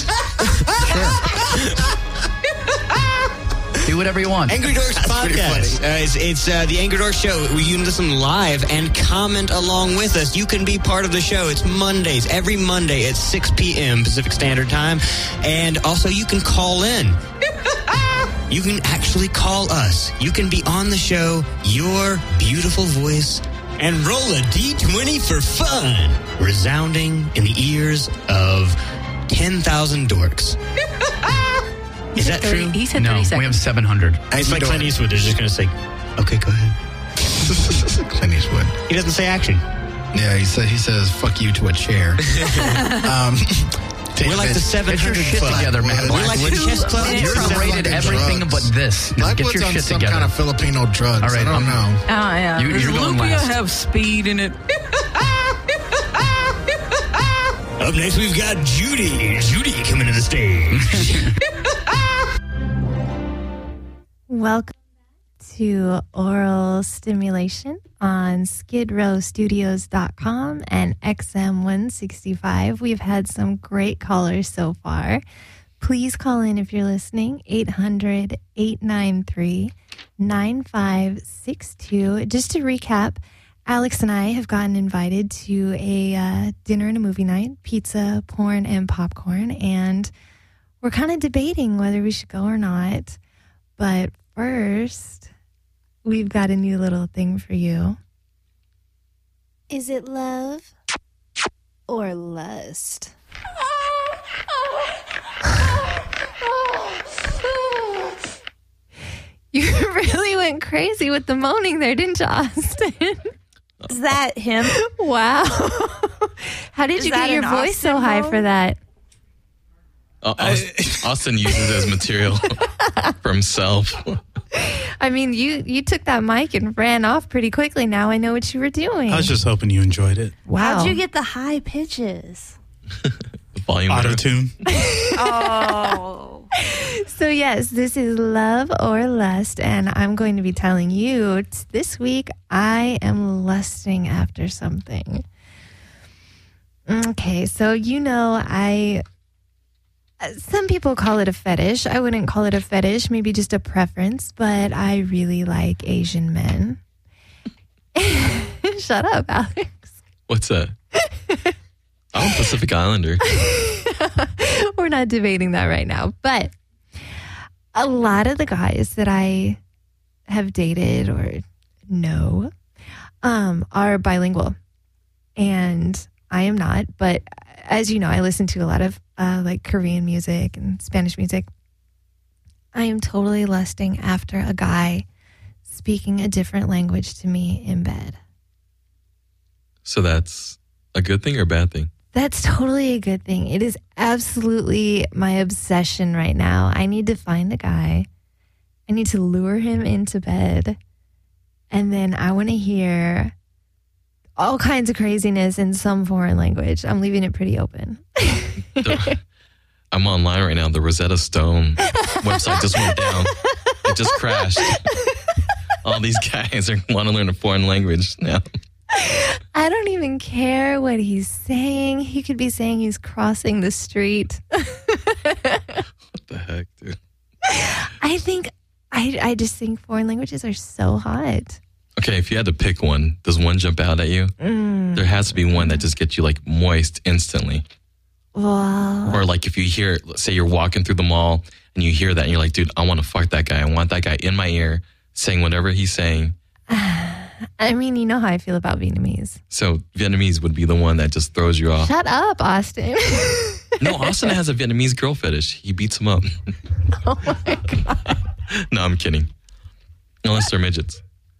Do whatever you want.
Angry Dorks Podcast. Uh, it's it's uh, the Angry Dorks Show. You can listen live and comment along with us. You can be part of the show. It's Mondays, every Monday at six p.m. Pacific Standard Time. And also, you can call in. You can actually call us. You can be on the show, your beautiful voice, and roll a d twenty for fun, resounding in the ears of ten thousand dorks. Is that true?
He said
No,
thirty seconds.
we have seven hundred.
It's like Clint Eastwood. They're just going to say, okay, go ahead.
Clint Eastwood.
He doesn't say action.
Yeah, he said he says "fuck you" to a chair. um,
We're like the seven
Get your
hundred
shit
Club.
together, man.
We're like the chess club.
You're rated everything but this. Just
Blackwood's
get your
on
shit
some
together.
kind of Filipino drugs.
All right,
I don't
um,
know.
Oh, yeah.
You, you're going
Lumpia
last.
have speed in it.
Up next, we've got Judy. Judy coming to the stage.
Welcome to Oral Stimulation on skid row studios dot com and X M one sixty-five. We've had some great callers so far. Please call in if you're listening, eight hundred, eight nine three, nine five six two. Just to recap, Alex and I have gotten invited to a uh, dinner and a movie night, pizza, porn, and popcorn, and we're kind of debating whether we should go or not. But first, we've got a new little thing for you. Is it love or lust? You really went crazy with the moaning there, didn't you, Austin?
Is that him?
Wow. How did
Is
you
that
get your
an
voice so
Austin
high
moan?
for that?
Uh, Austin, Austin uses it as material for himself.
I mean, you, you took that mic and ran off pretty quickly. Now I know what you were doing.
I was just hoping you enjoyed it.
Wow.
How'd you get the high pitches?
The volume.
Auto-tune.
Oh.
So, yes, this is Love or Lust, and I'm going to be telling you t- this week I am lusting after something. Okay, so you know, I. Some people call it a fetish. I wouldn't call it a fetish, maybe just a preference, but I really like Asian men. Shut up, Alex.
What's that? I'm a Pacific Islander.
We're not debating that right now, but a lot of the guys that I have dated or know um, are bilingual, and I am not. But as you know, I listen to a lot of uh, like Korean music and Spanish music. I am totally lusting after a guy speaking a different language to me in bed.
So that's a good thing or a bad thing?
That's totally a good thing. It is absolutely my obsession right now. I need to find a guy. I need to lure him into bed. And then I want to hear all kinds of craziness in some foreign language. I'm leaving it pretty open.
I'm online right now. The Rosetta Stone website just went down. It just crashed. All these guys are want to learn a foreign language now.
I don't even care what he's saying. He could be saying he's crossing the street.
What the heck, dude?
I think, I, I just think foreign languages are so hot.
Okay, if you had to pick one, does one jump out at you?
Mm.
There has to be one that just gets you like moist instantly.
Well,
Or like if you hear, let's say you're walking through the mall and you hear that and you're like, dude, I want to fuck that guy. I want that guy in my ear saying whatever he's saying.
I mean, you know how I feel about Vietnamese.
So Vietnamese would be the one that just throws you off.
Shut up, Austin.
No, Austin has a Vietnamese girl fetish. He beats them up.
Oh my God.
No, I'm kidding. Unless they're midgets.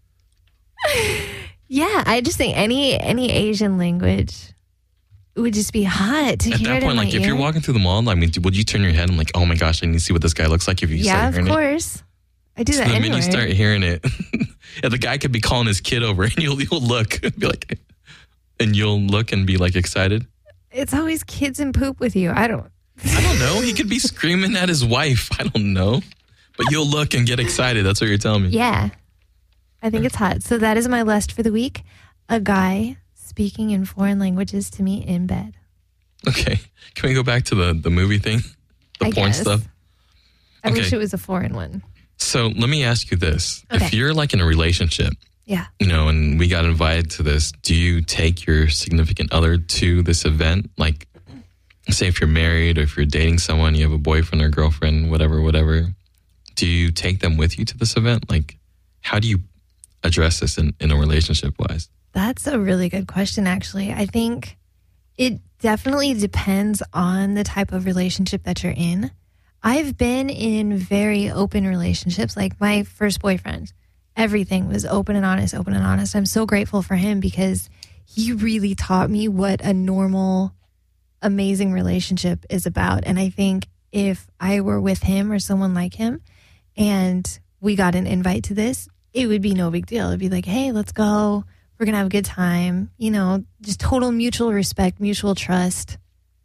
Yeah, I just think any any Asian language would just be hot to
At
hear
that
it
point,
in my
like if
ear.
you're walking through the mall, I mean, would you turn your head and like, oh my gosh, I need to see what this guy looks like if you
Yeah,
start
of
hearing it?
course. I do
So
that
the
anyway.
minute you start hearing it, yeah, the guy could be calling his kid over and you'll you'll look and be like, and you'll look and be like excited.
It's always kids and poop with you. I don't.
I don't know. He could be screaming at his wife. I don't know. But you'll look and get excited. That's what you're telling me.
Yeah, I think it's hot. So that is my lust for the week. A guy speaking in foreign languages to me in bed.
Okay. Can we go back to the, the movie thing? The
I
porn
guess.
stuff?
I
Okay.
wish it was a foreign one.
So let me ask you this.
Okay.
If you're like in a relationship,
Yeah.
you know, and we got invited to this, do you take your significant other to this event? Like, say if you're married or if you're dating someone, you have a boyfriend or girlfriend, whatever, whatever. Do you take them with you to this event? Like, how do you address this in, in a relationship wise?
That's a really good question, actually. I think it definitely depends on the type of relationship that you're in. I've been in very open relationships. Like my first boyfriend, everything was open and honest, open and honest. I'm so grateful for him because he really taught me what a normal, amazing relationship is about. And I think if I were with him or someone like him and we got an invite to this, it would be no big deal. It'd be like, hey, let's go. We're going to have a good time. You know, just total mutual respect, mutual trust.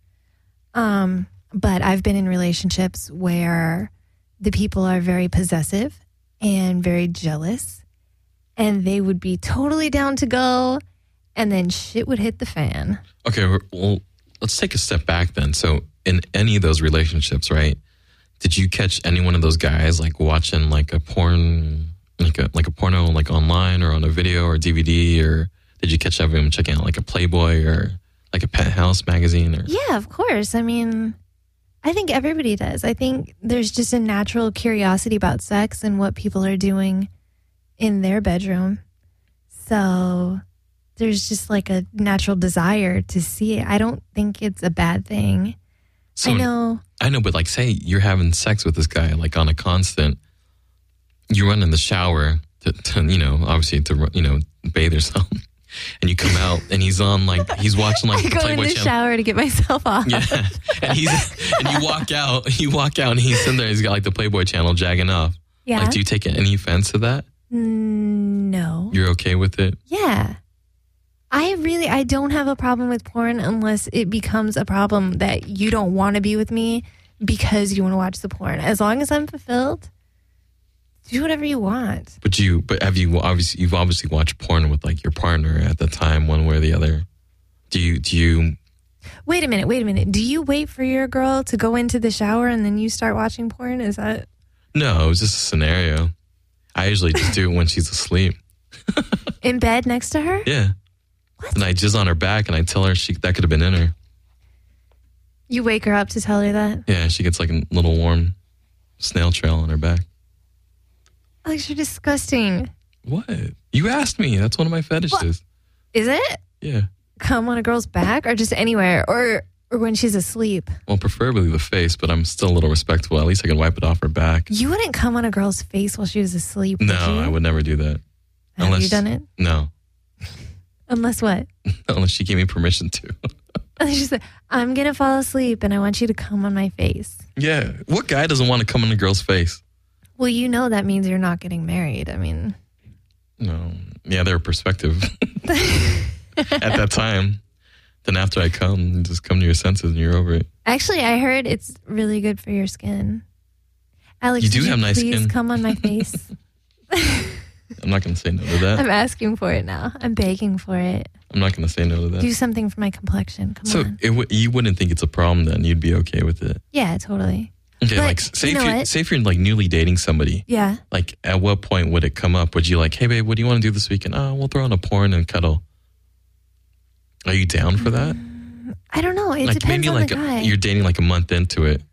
Um, but I've been in relationships where the people are very possessive and very jealous, and they would be totally down to go, and then shit would hit the fan.
Okay, well, let's take a step back then. So in any of those relationships, right, did you catch any one of those guys like watching like a porn, like a like a porno like online or on a video or D V D, or did you catch them checking out like a Playboy or like a Penthouse magazine? Or
Yeah, of course. I mean, I think everybody does. I think there's just a natural curiosity about sex and what people are doing in their bedroom. So there's just like a natural desire to see it. I don't think it's a bad thing.
So,
I know.
I know, but like say you're having sex with this guy like on a constant, you run in the shower to, to you know, obviously to, you know, bathe yourself. And you come out, and he's on like he's watching like
I
the
go
Playboy
in the
channel.
shower to get myself off.
Yeah, and he's and you walk out, you walk out, and he's sitting there. He's got like the Playboy channel jagging off.
Yeah.
Like, do you take any offense to that?
Mm, no.
You're okay with it?
Yeah. I really, I don't have a problem with porn unless it becomes a problem that you don't want to be with me because you want to watch the porn. As long as I'm fulfilled, do whatever you want.
But you, but have you obviously you've obviously watched porn with like your partner at the time, one way or the other. Do you? Do you?
Wait a minute. Wait a minute. Do you wait for your girl to go into the shower and then you start watching porn? Is that?
No, it was just a scenario. I usually just do it when she's asleep.
In bed next to her?
Yeah. What? And I jizz on her back and I tell her she that could have been in her.
You wake her up to tell her that?
Yeah, she gets like a little warm snail trail on her back.
Alex, you're disgusting.
What? You asked me. That's one of my fetishes.
What? Is it?
Yeah.
Come on a girl's back or just anywhere? Or or when she's asleep?
Well, preferably the face, but I'm still a little respectful. At least I can wipe it off her back.
You wouldn't come on a girl's face while she was asleep, would
No,
you?
I would never do that.
Have
Unless,
you done it?
No.
Unless what?
Unless she gave me permission to.
She said, I'm going to fall asleep and I want you to come on my face.
Yeah. What guy doesn't want to come on a girl's face?
Well, you know that means you're not getting married. I mean.
No. Yeah, their perspective. At that time. Then after I come, you just come to your senses and you're over it.
Actually, I heard it's really good for your skin. Alex,
You do
would
have
you
nice
please
skin.
come on my face?
I'm not going to say no to that.
I'm asking for it now. I'm begging for it.
I'm not going to say no to that.
Do something for my complexion. Come
so
on.
it w- you wouldn't think it's a problem then? You'd be okay with it?
Yeah, totally.
Okay,
But
like say
you know
if you
what?
say if you're like newly dating somebody.
Yeah.
Like at what point would it come up? Would you like, hey babe, what do you want to do this weekend? Oh, we'll throw on a porn and cuddle. Are you down for that?
I don't know. It
like
depends
maybe
on
like
the guy.
A, you're dating like a month into it.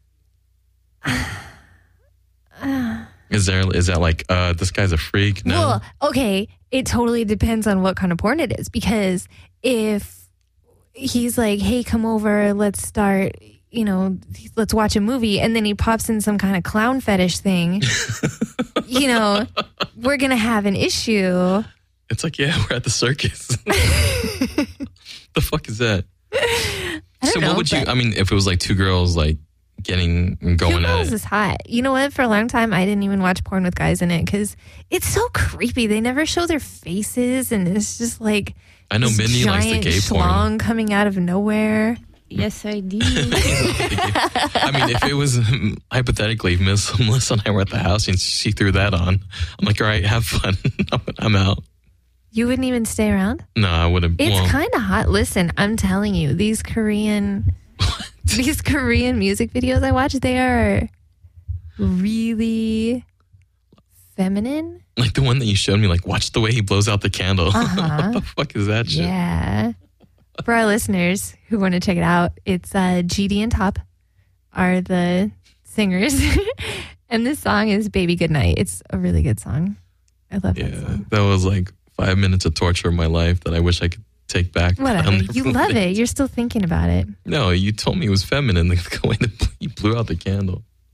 Is there is that like uh this guy's a freak? No.
Well, okay. It totally depends on what kind of porn it is. Because if he's like, hey, come over, let's start, you know, let's watch a movie. And then he pops in some kind of clown fetish thing, you know, we're going to have an issue.
It's like, yeah, we're at the circus. The fuck is that?
I don't
so
know,
what would you,
but-
I mean, if it was like two girls like getting, going
Two
at
Girls
it.
is hot. You know what? For a long time, I didn't even watch porn with guys in it because it's so creepy. They never show their faces, and it's just like
I know
this
Mindy likes the
giant
gay porn.
schlong coming out of nowhere.
Yes, I do.
I mean, if it was um, hypothetically Miss Melissa and I were at the house and she threw that on, I'm like, all right, have fun. I'm out.
You wouldn't even stay around?
No, I would have.
It's
well,
kind of hot. Listen, I'm telling you, these Korean these Korean music videos I watch, they are really feminine.
like the one that you showed me, like, watch the way he blows out the candle.
Uh-huh.
What the fuck is that shit?
Yeah. For our listeners who want to check it out, it's uh, G D and Top are the singers. And this song is Baby Goodnight. It's a really good song. I love that
Yeah,
song.
that was like five minutes of torture in my life that I wish I could take back.
Whatever.
I'll
You
never
love
forget.
it. You're still thinking about it.
No, you told me it was feminine. The way that you blew out the candle.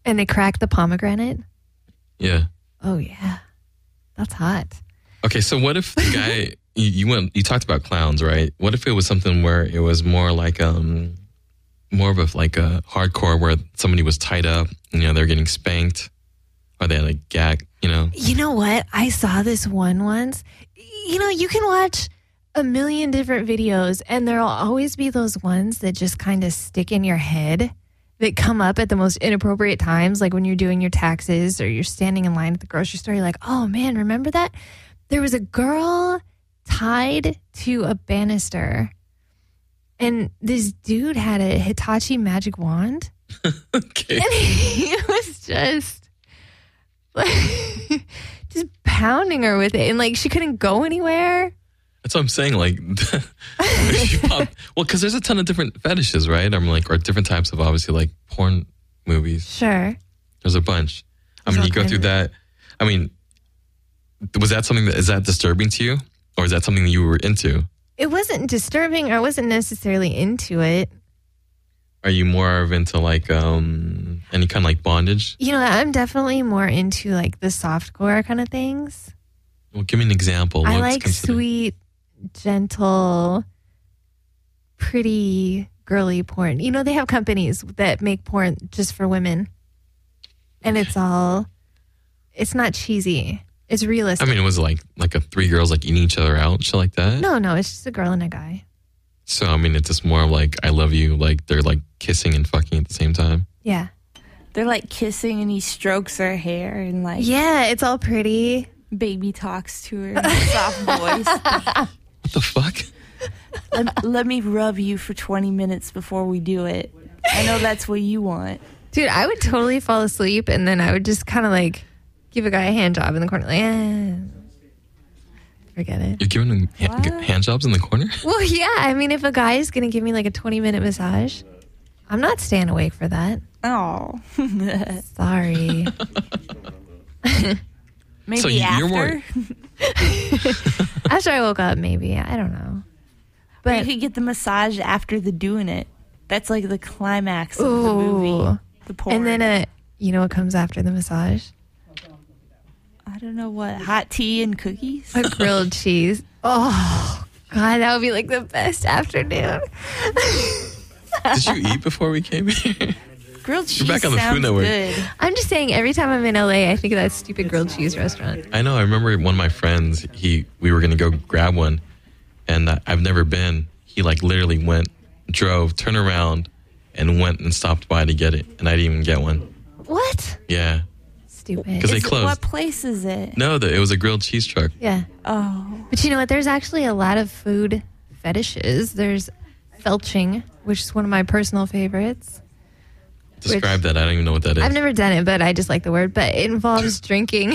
And they crack the pomegranate?
Yeah.
Oh, yeah. That's hot.
Okay, so what if the guy, you, you went, you talked about clowns, right? What if it was something where it was more like, um, more of a, like a hardcore where somebody was tied up, you know, they're getting spanked, or they had a gag, you know?
You know what? I saw this one once. You know, you can watch a million different videos, and there'll always be those ones that just kind of stick in your head that come up at the most inappropriate times, like when you're doing your taxes or you're standing in line at the grocery store. You're like, oh man, remember that? There was a girl tied to a banister, and this dude had a Hitachi magic wand.
Okay.
And he was just like, just pounding her with it, and like she couldn't go anywhere.
That's what I'm saying. Like, well, because there's a ton of different fetishes, right? I'm like, or different types of obviously like porn movies.
Sure.
There's a bunch. I mean, you go through that. I mean, was that something that is that disturbing to you, or is that something that you were into?
It wasn't disturbing. I wasn't necessarily into it.
Are you more of into like um any kind of like bondage?
You know, I'm definitely more into like the softcore kind of things.
Well, give me an example.
I
What's
like
considered-
sweet, gentle, pretty, girly porn. You know, they have companies that make porn just for women. And it's all, it's not cheesy. It's realistic.
I mean, it was like like a three girls like eating each other out, shit like that.
No, no, it's just a girl and a guy.
So I mean, it's just more like I love you, like they're like kissing and fucking at the same time.
Yeah.
They're like kissing and he strokes her hair and like.
Yeah, it's all pretty.
Baby talks to her in a soft voice.
What the fuck?
Let, let me rub you for twenty minutes before we do it. I know that's what you want.
Dude, I would totally fall asleep and then I would just kind of like give a guy a hand job in the corner. Like, eh. Forget it.
You're giving them ha- hand jobs in the corner?
Well, yeah. I mean, if a guy is going to give me like a twenty minute massage, I'm not staying awake for that.
Oh.
Sorry.
Maybe
So you-
after.
you're more-
After I woke up, maybe. I don't know.
But
But
you could get the massage after the doing it. That's like the climax of the
ooh.
movie. The porn.
And then, a, you know what comes after the massage?
I don't know what. Hot tea and cookies?
A grilled cheese. Oh, God, that would be like the best afternoon.
Did you eat before we came here?
Grilled cheese
You're back on the Food
sounds
Network.
good.
I'm just saying, every time I'm in L A, I think of that stupid grilled cheese restaurant.
I know. I remember one of my friends. He we were gonna go grab one, and uh, I've never been. He like literally went, drove, turned around, and went and stopped by to get it, and I didn't even get one.
What?
Yeah,
Stupid.
because they
Is it-
closed.
What place is it?
No, the, it was a grilled cheese truck.
Yeah.
Oh.
But you know what? There's actually a lot of food fetishes. There's felching, which is one of my personal favorites.
Describe that. I don't even know what that is.
I've never done it, but I just like the word. But it involves drinking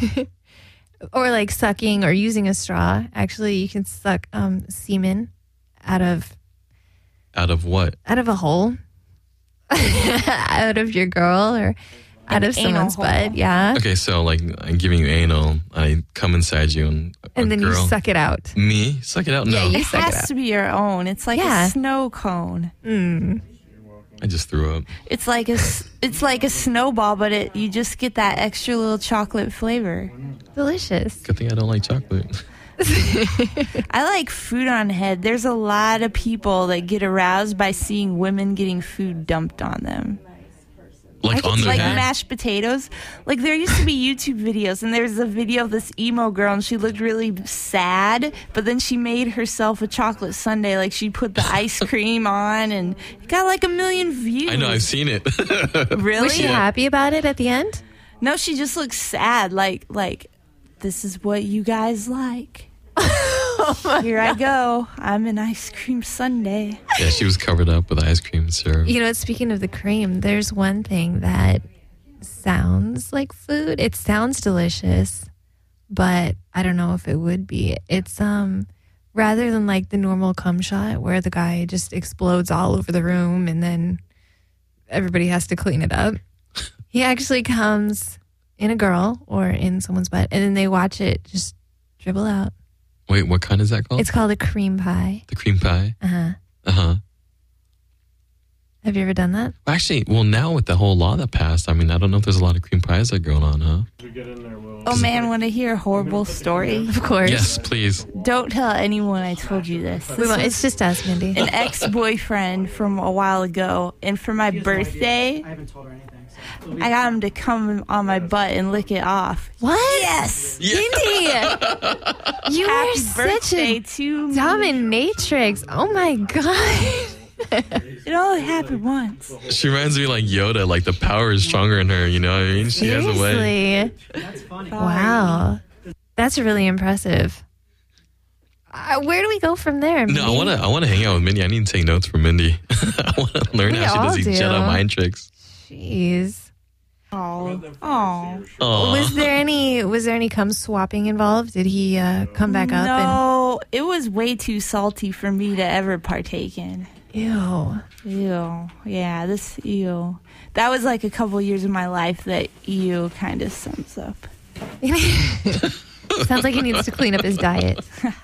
or like sucking or using a straw. Actually, you can suck um, semen out of
Out of what?
out of a hole, out of your girl or out
An
of
anal
someone's
hole.
butt. Yeah,
Okay, so like I'm giving you anal. I come inside you and a
and then
girl.
you suck it out.
Me? Suck it out? No.
Yeah, you
It
suck it
has
out.
to be your own. It's like
Yeah.
a snow cone.
Mm.
I just threw up.
It's like a s- it's like a snowball, but it you just get that extra little chocolate flavor.
Delicious.
Good thing I don't like chocolate.
I like food on head. There's a lot of people that get aroused by seeing women getting food dumped on them.
Like on their
like
head?
mashed potatoes. Like there used to be YouTube videos, and there's a video of this emo girl, and she looked really sad, but then she made herself a chocolate sundae. Like she put the ice cream on, and it got like a million views.
I know. I've seen it.
Really?
Was she happy about it at the end?
No, she just looks sad. Like like this is what you guys like. Here I go. I'm an ice cream sundae.
Yeah, she was covered up with ice cream syrup.
You know, speaking of the cream, there's one thing that sounds like food. It sounds delicious, but I don't know if it would be. It's um rather than like the normal cum shot where the guy just explodes all over the room and then everybody has to clean it up. He actually comes in a girl or in someone's butt, and then they watch it just dribble out.
Wait, what kind is that called?
It's called a cream pie.
The cream pie?
Uh huh.
Uh huh.
Have you ever done that?
Actually, well, now with the whole law that passed, I mean, I don't know if there's a lot of cream pies that are going on, huh?
Oh man, want to hear a horrible story?
Of course.
Yes, please.
Don't tell anyone I told you this.
We
This
won't.
was
It's just us, Mindy.
an ex-boyfriend from a while ago, and for my birthday, I got him to come on my butt and lick it off.
What?
Yes,
Mindy! You are
Happy
such
birthday
a
to me.
dominatrix. Oh my God.
It only happened once.
She reminds me like Yoda, like the power is stronger in her, you know what I mean? She has a way.
Seriously. That's funny. Wow. That's really impressive. Uh, where do we go from there, Mindy?
No, I want to I want to hang out with Mindy. I need to take notes from Mindy. I want to learn
We
how she
all
does these
do.
Jedi mind tricks.
Jeez.
Oh, oh.
Aw.
Was there any was there any cum swapping involved? Did he uh, come back up?
No, it was way too salty for me to ever partake in.
And, ew.
Ew. Yeah, this ew. That was like a couple years of my life that ew kind of sums up.
Sounds like he needs to clean up his diet.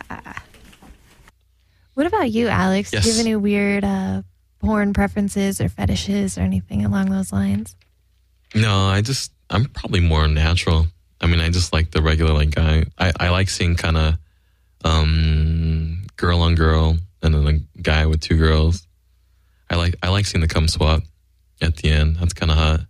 What about you, Alex?
Yes.
Do you have any weird uh, porn preferences or fetishes or anything along those lines?
No, I just I'm probably more natural. I mean, I just like the regular like guy. I, I like seeing kind of um, girl on girl and then a guy with two girls. I like I like seeing the cum swap at the end. That's kind of hot.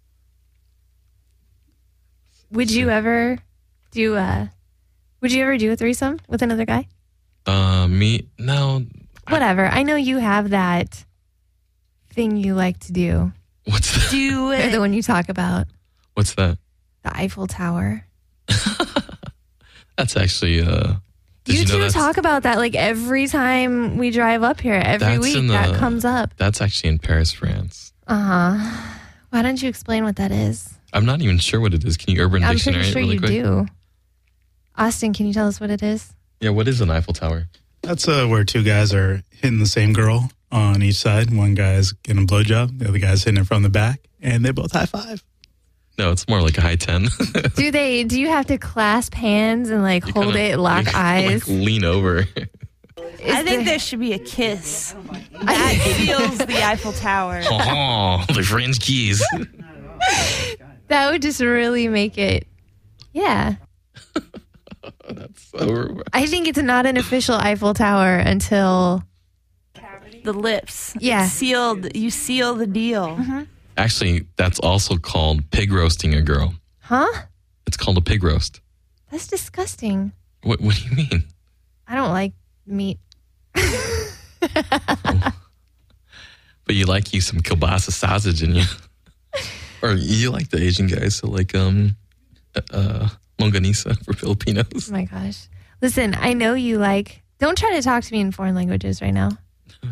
Would you ever do uh would you ever do a threesome with another guy?
Uh, me no.
Whatever. I know you have that thing you like to do.
What's that?
Do
Or
it.
the one you talk about,
What's that?
the Eiffel Tower.
That's actually uh. Did
You,
you, know
two
that's,
talk about that like every time we drive up here. Every
That's
week
in the-
that comes up.
That's actually in Paris, France.
Uh-huh. Why don't you explain what that is?
I'm not even sure what it is. Can you Urban
I'm
Dictionary
pretty sure
it really
you
quick?
do. Austin, can you tell us what it is?
Yeah, what is an Eiffel Tower?
That's uh, where two guys are hitting the same girl on each side. One guy's getting a blowjob, the other guy's hitting it from the back, and they both high five.
No, it's more like a high ten.
Do they? Do you have to clasp hands and like
You
hold
kinda-
it, lock
you
eyes?
Like lean over.
I think there should be a kiss. That seals the Eiffel Tower.
Oh, the French keys.
That would just really make it. Yeah.
That's so.
I think it's not an official Eiffel Tower until
The lips.
Yeah.
Sealed. You seal the deal.
Actually, that's also called pig roasting a girl.
Huh?
It's called a pig roast.
That's disgusting.
What What do you mean?
I don't like meat.
But you like you some kielbasa sausage in you, or you like the Asian guys, so like um, uh, longanisa for Filipinos.
Oh my gosh. Listen, I know you like. Don't try to talk to me in foreign languages right now.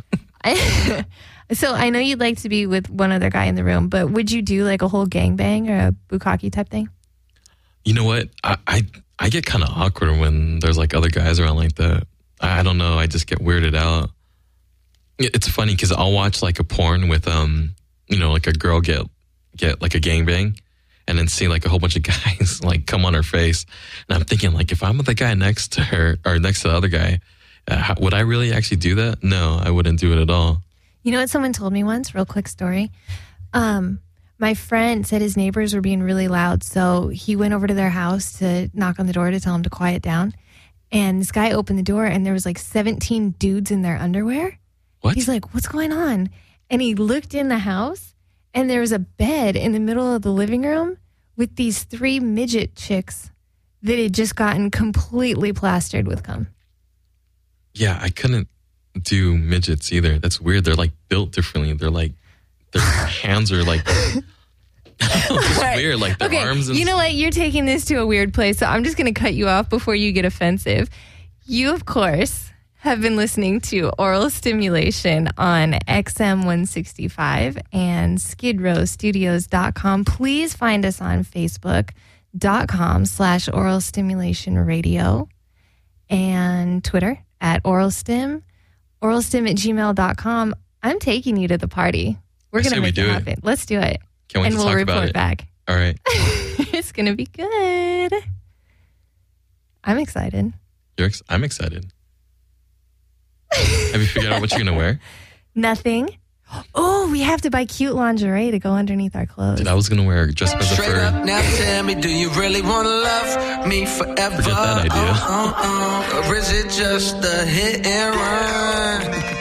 I, so I know you'd like to be with one other guy in the room, but would you do like a whole gangbang or a bukkake type thing?
You know what? I I, I get kind of awkward when there's like other guys around like that. I, I don't know. I just get weirded out. It- It's funny because I'll watch like a porn with um, you know, like a girl get get like a gangbang, and then see like a whole bunch of guys like come on her face, and I'm thinking like, if I'm with the guy next to her or next to the other guy, uh, how, would I really actually do that? No, I wouldn't do it at all.
You know what someone told me once? Real quick story. Um, my friend said his neighbors were being really loud, so he went over to their house to knock on the door to tell them to quiet down. And this guy opened the door, and there was like seventeen dudes in their underwear.
What?
He's like, "What's going on?" And he looked in the house, and there was a bed in the middle of the living room with these three midget chicks that had just gotten completely plastered with cum.
Yeah, I couldn't do midgets either. That's weird. They're like built differently. They're like their hands are like it's weird. Like their
Okay,
arms. And
you know what? You're taking this to a weird place, so I'm just going to cut you off before you get offensive. You, of course, have been listening to Oral Stimulation on X M one sixty-five and skid row studios dot com. Please find us on Facebook.com slash Oral Stimulation Radio and Twitter at Oral Stim, oralstim at gmail dot com. I'm taking you to the party. We're
I
going
say
to
we
make
do
it
it.
happen. Let's do it.
Can't wait
and
to
we'll
talk
report
about it.
back.
All right.
It's going to be good. I'm excited.
You're ex- I'm excited. Have you figured out what you're going to wear?
Nothing. Oh, we have to buy cute lingerie to go underneath our clothes.
Dude, I was gonna wear Jessica the
Straight
Fur.
up, now tell me, do you really want to love me forever?
Forget that idea.
Oh, oh, oh. Or is it just a hit and run?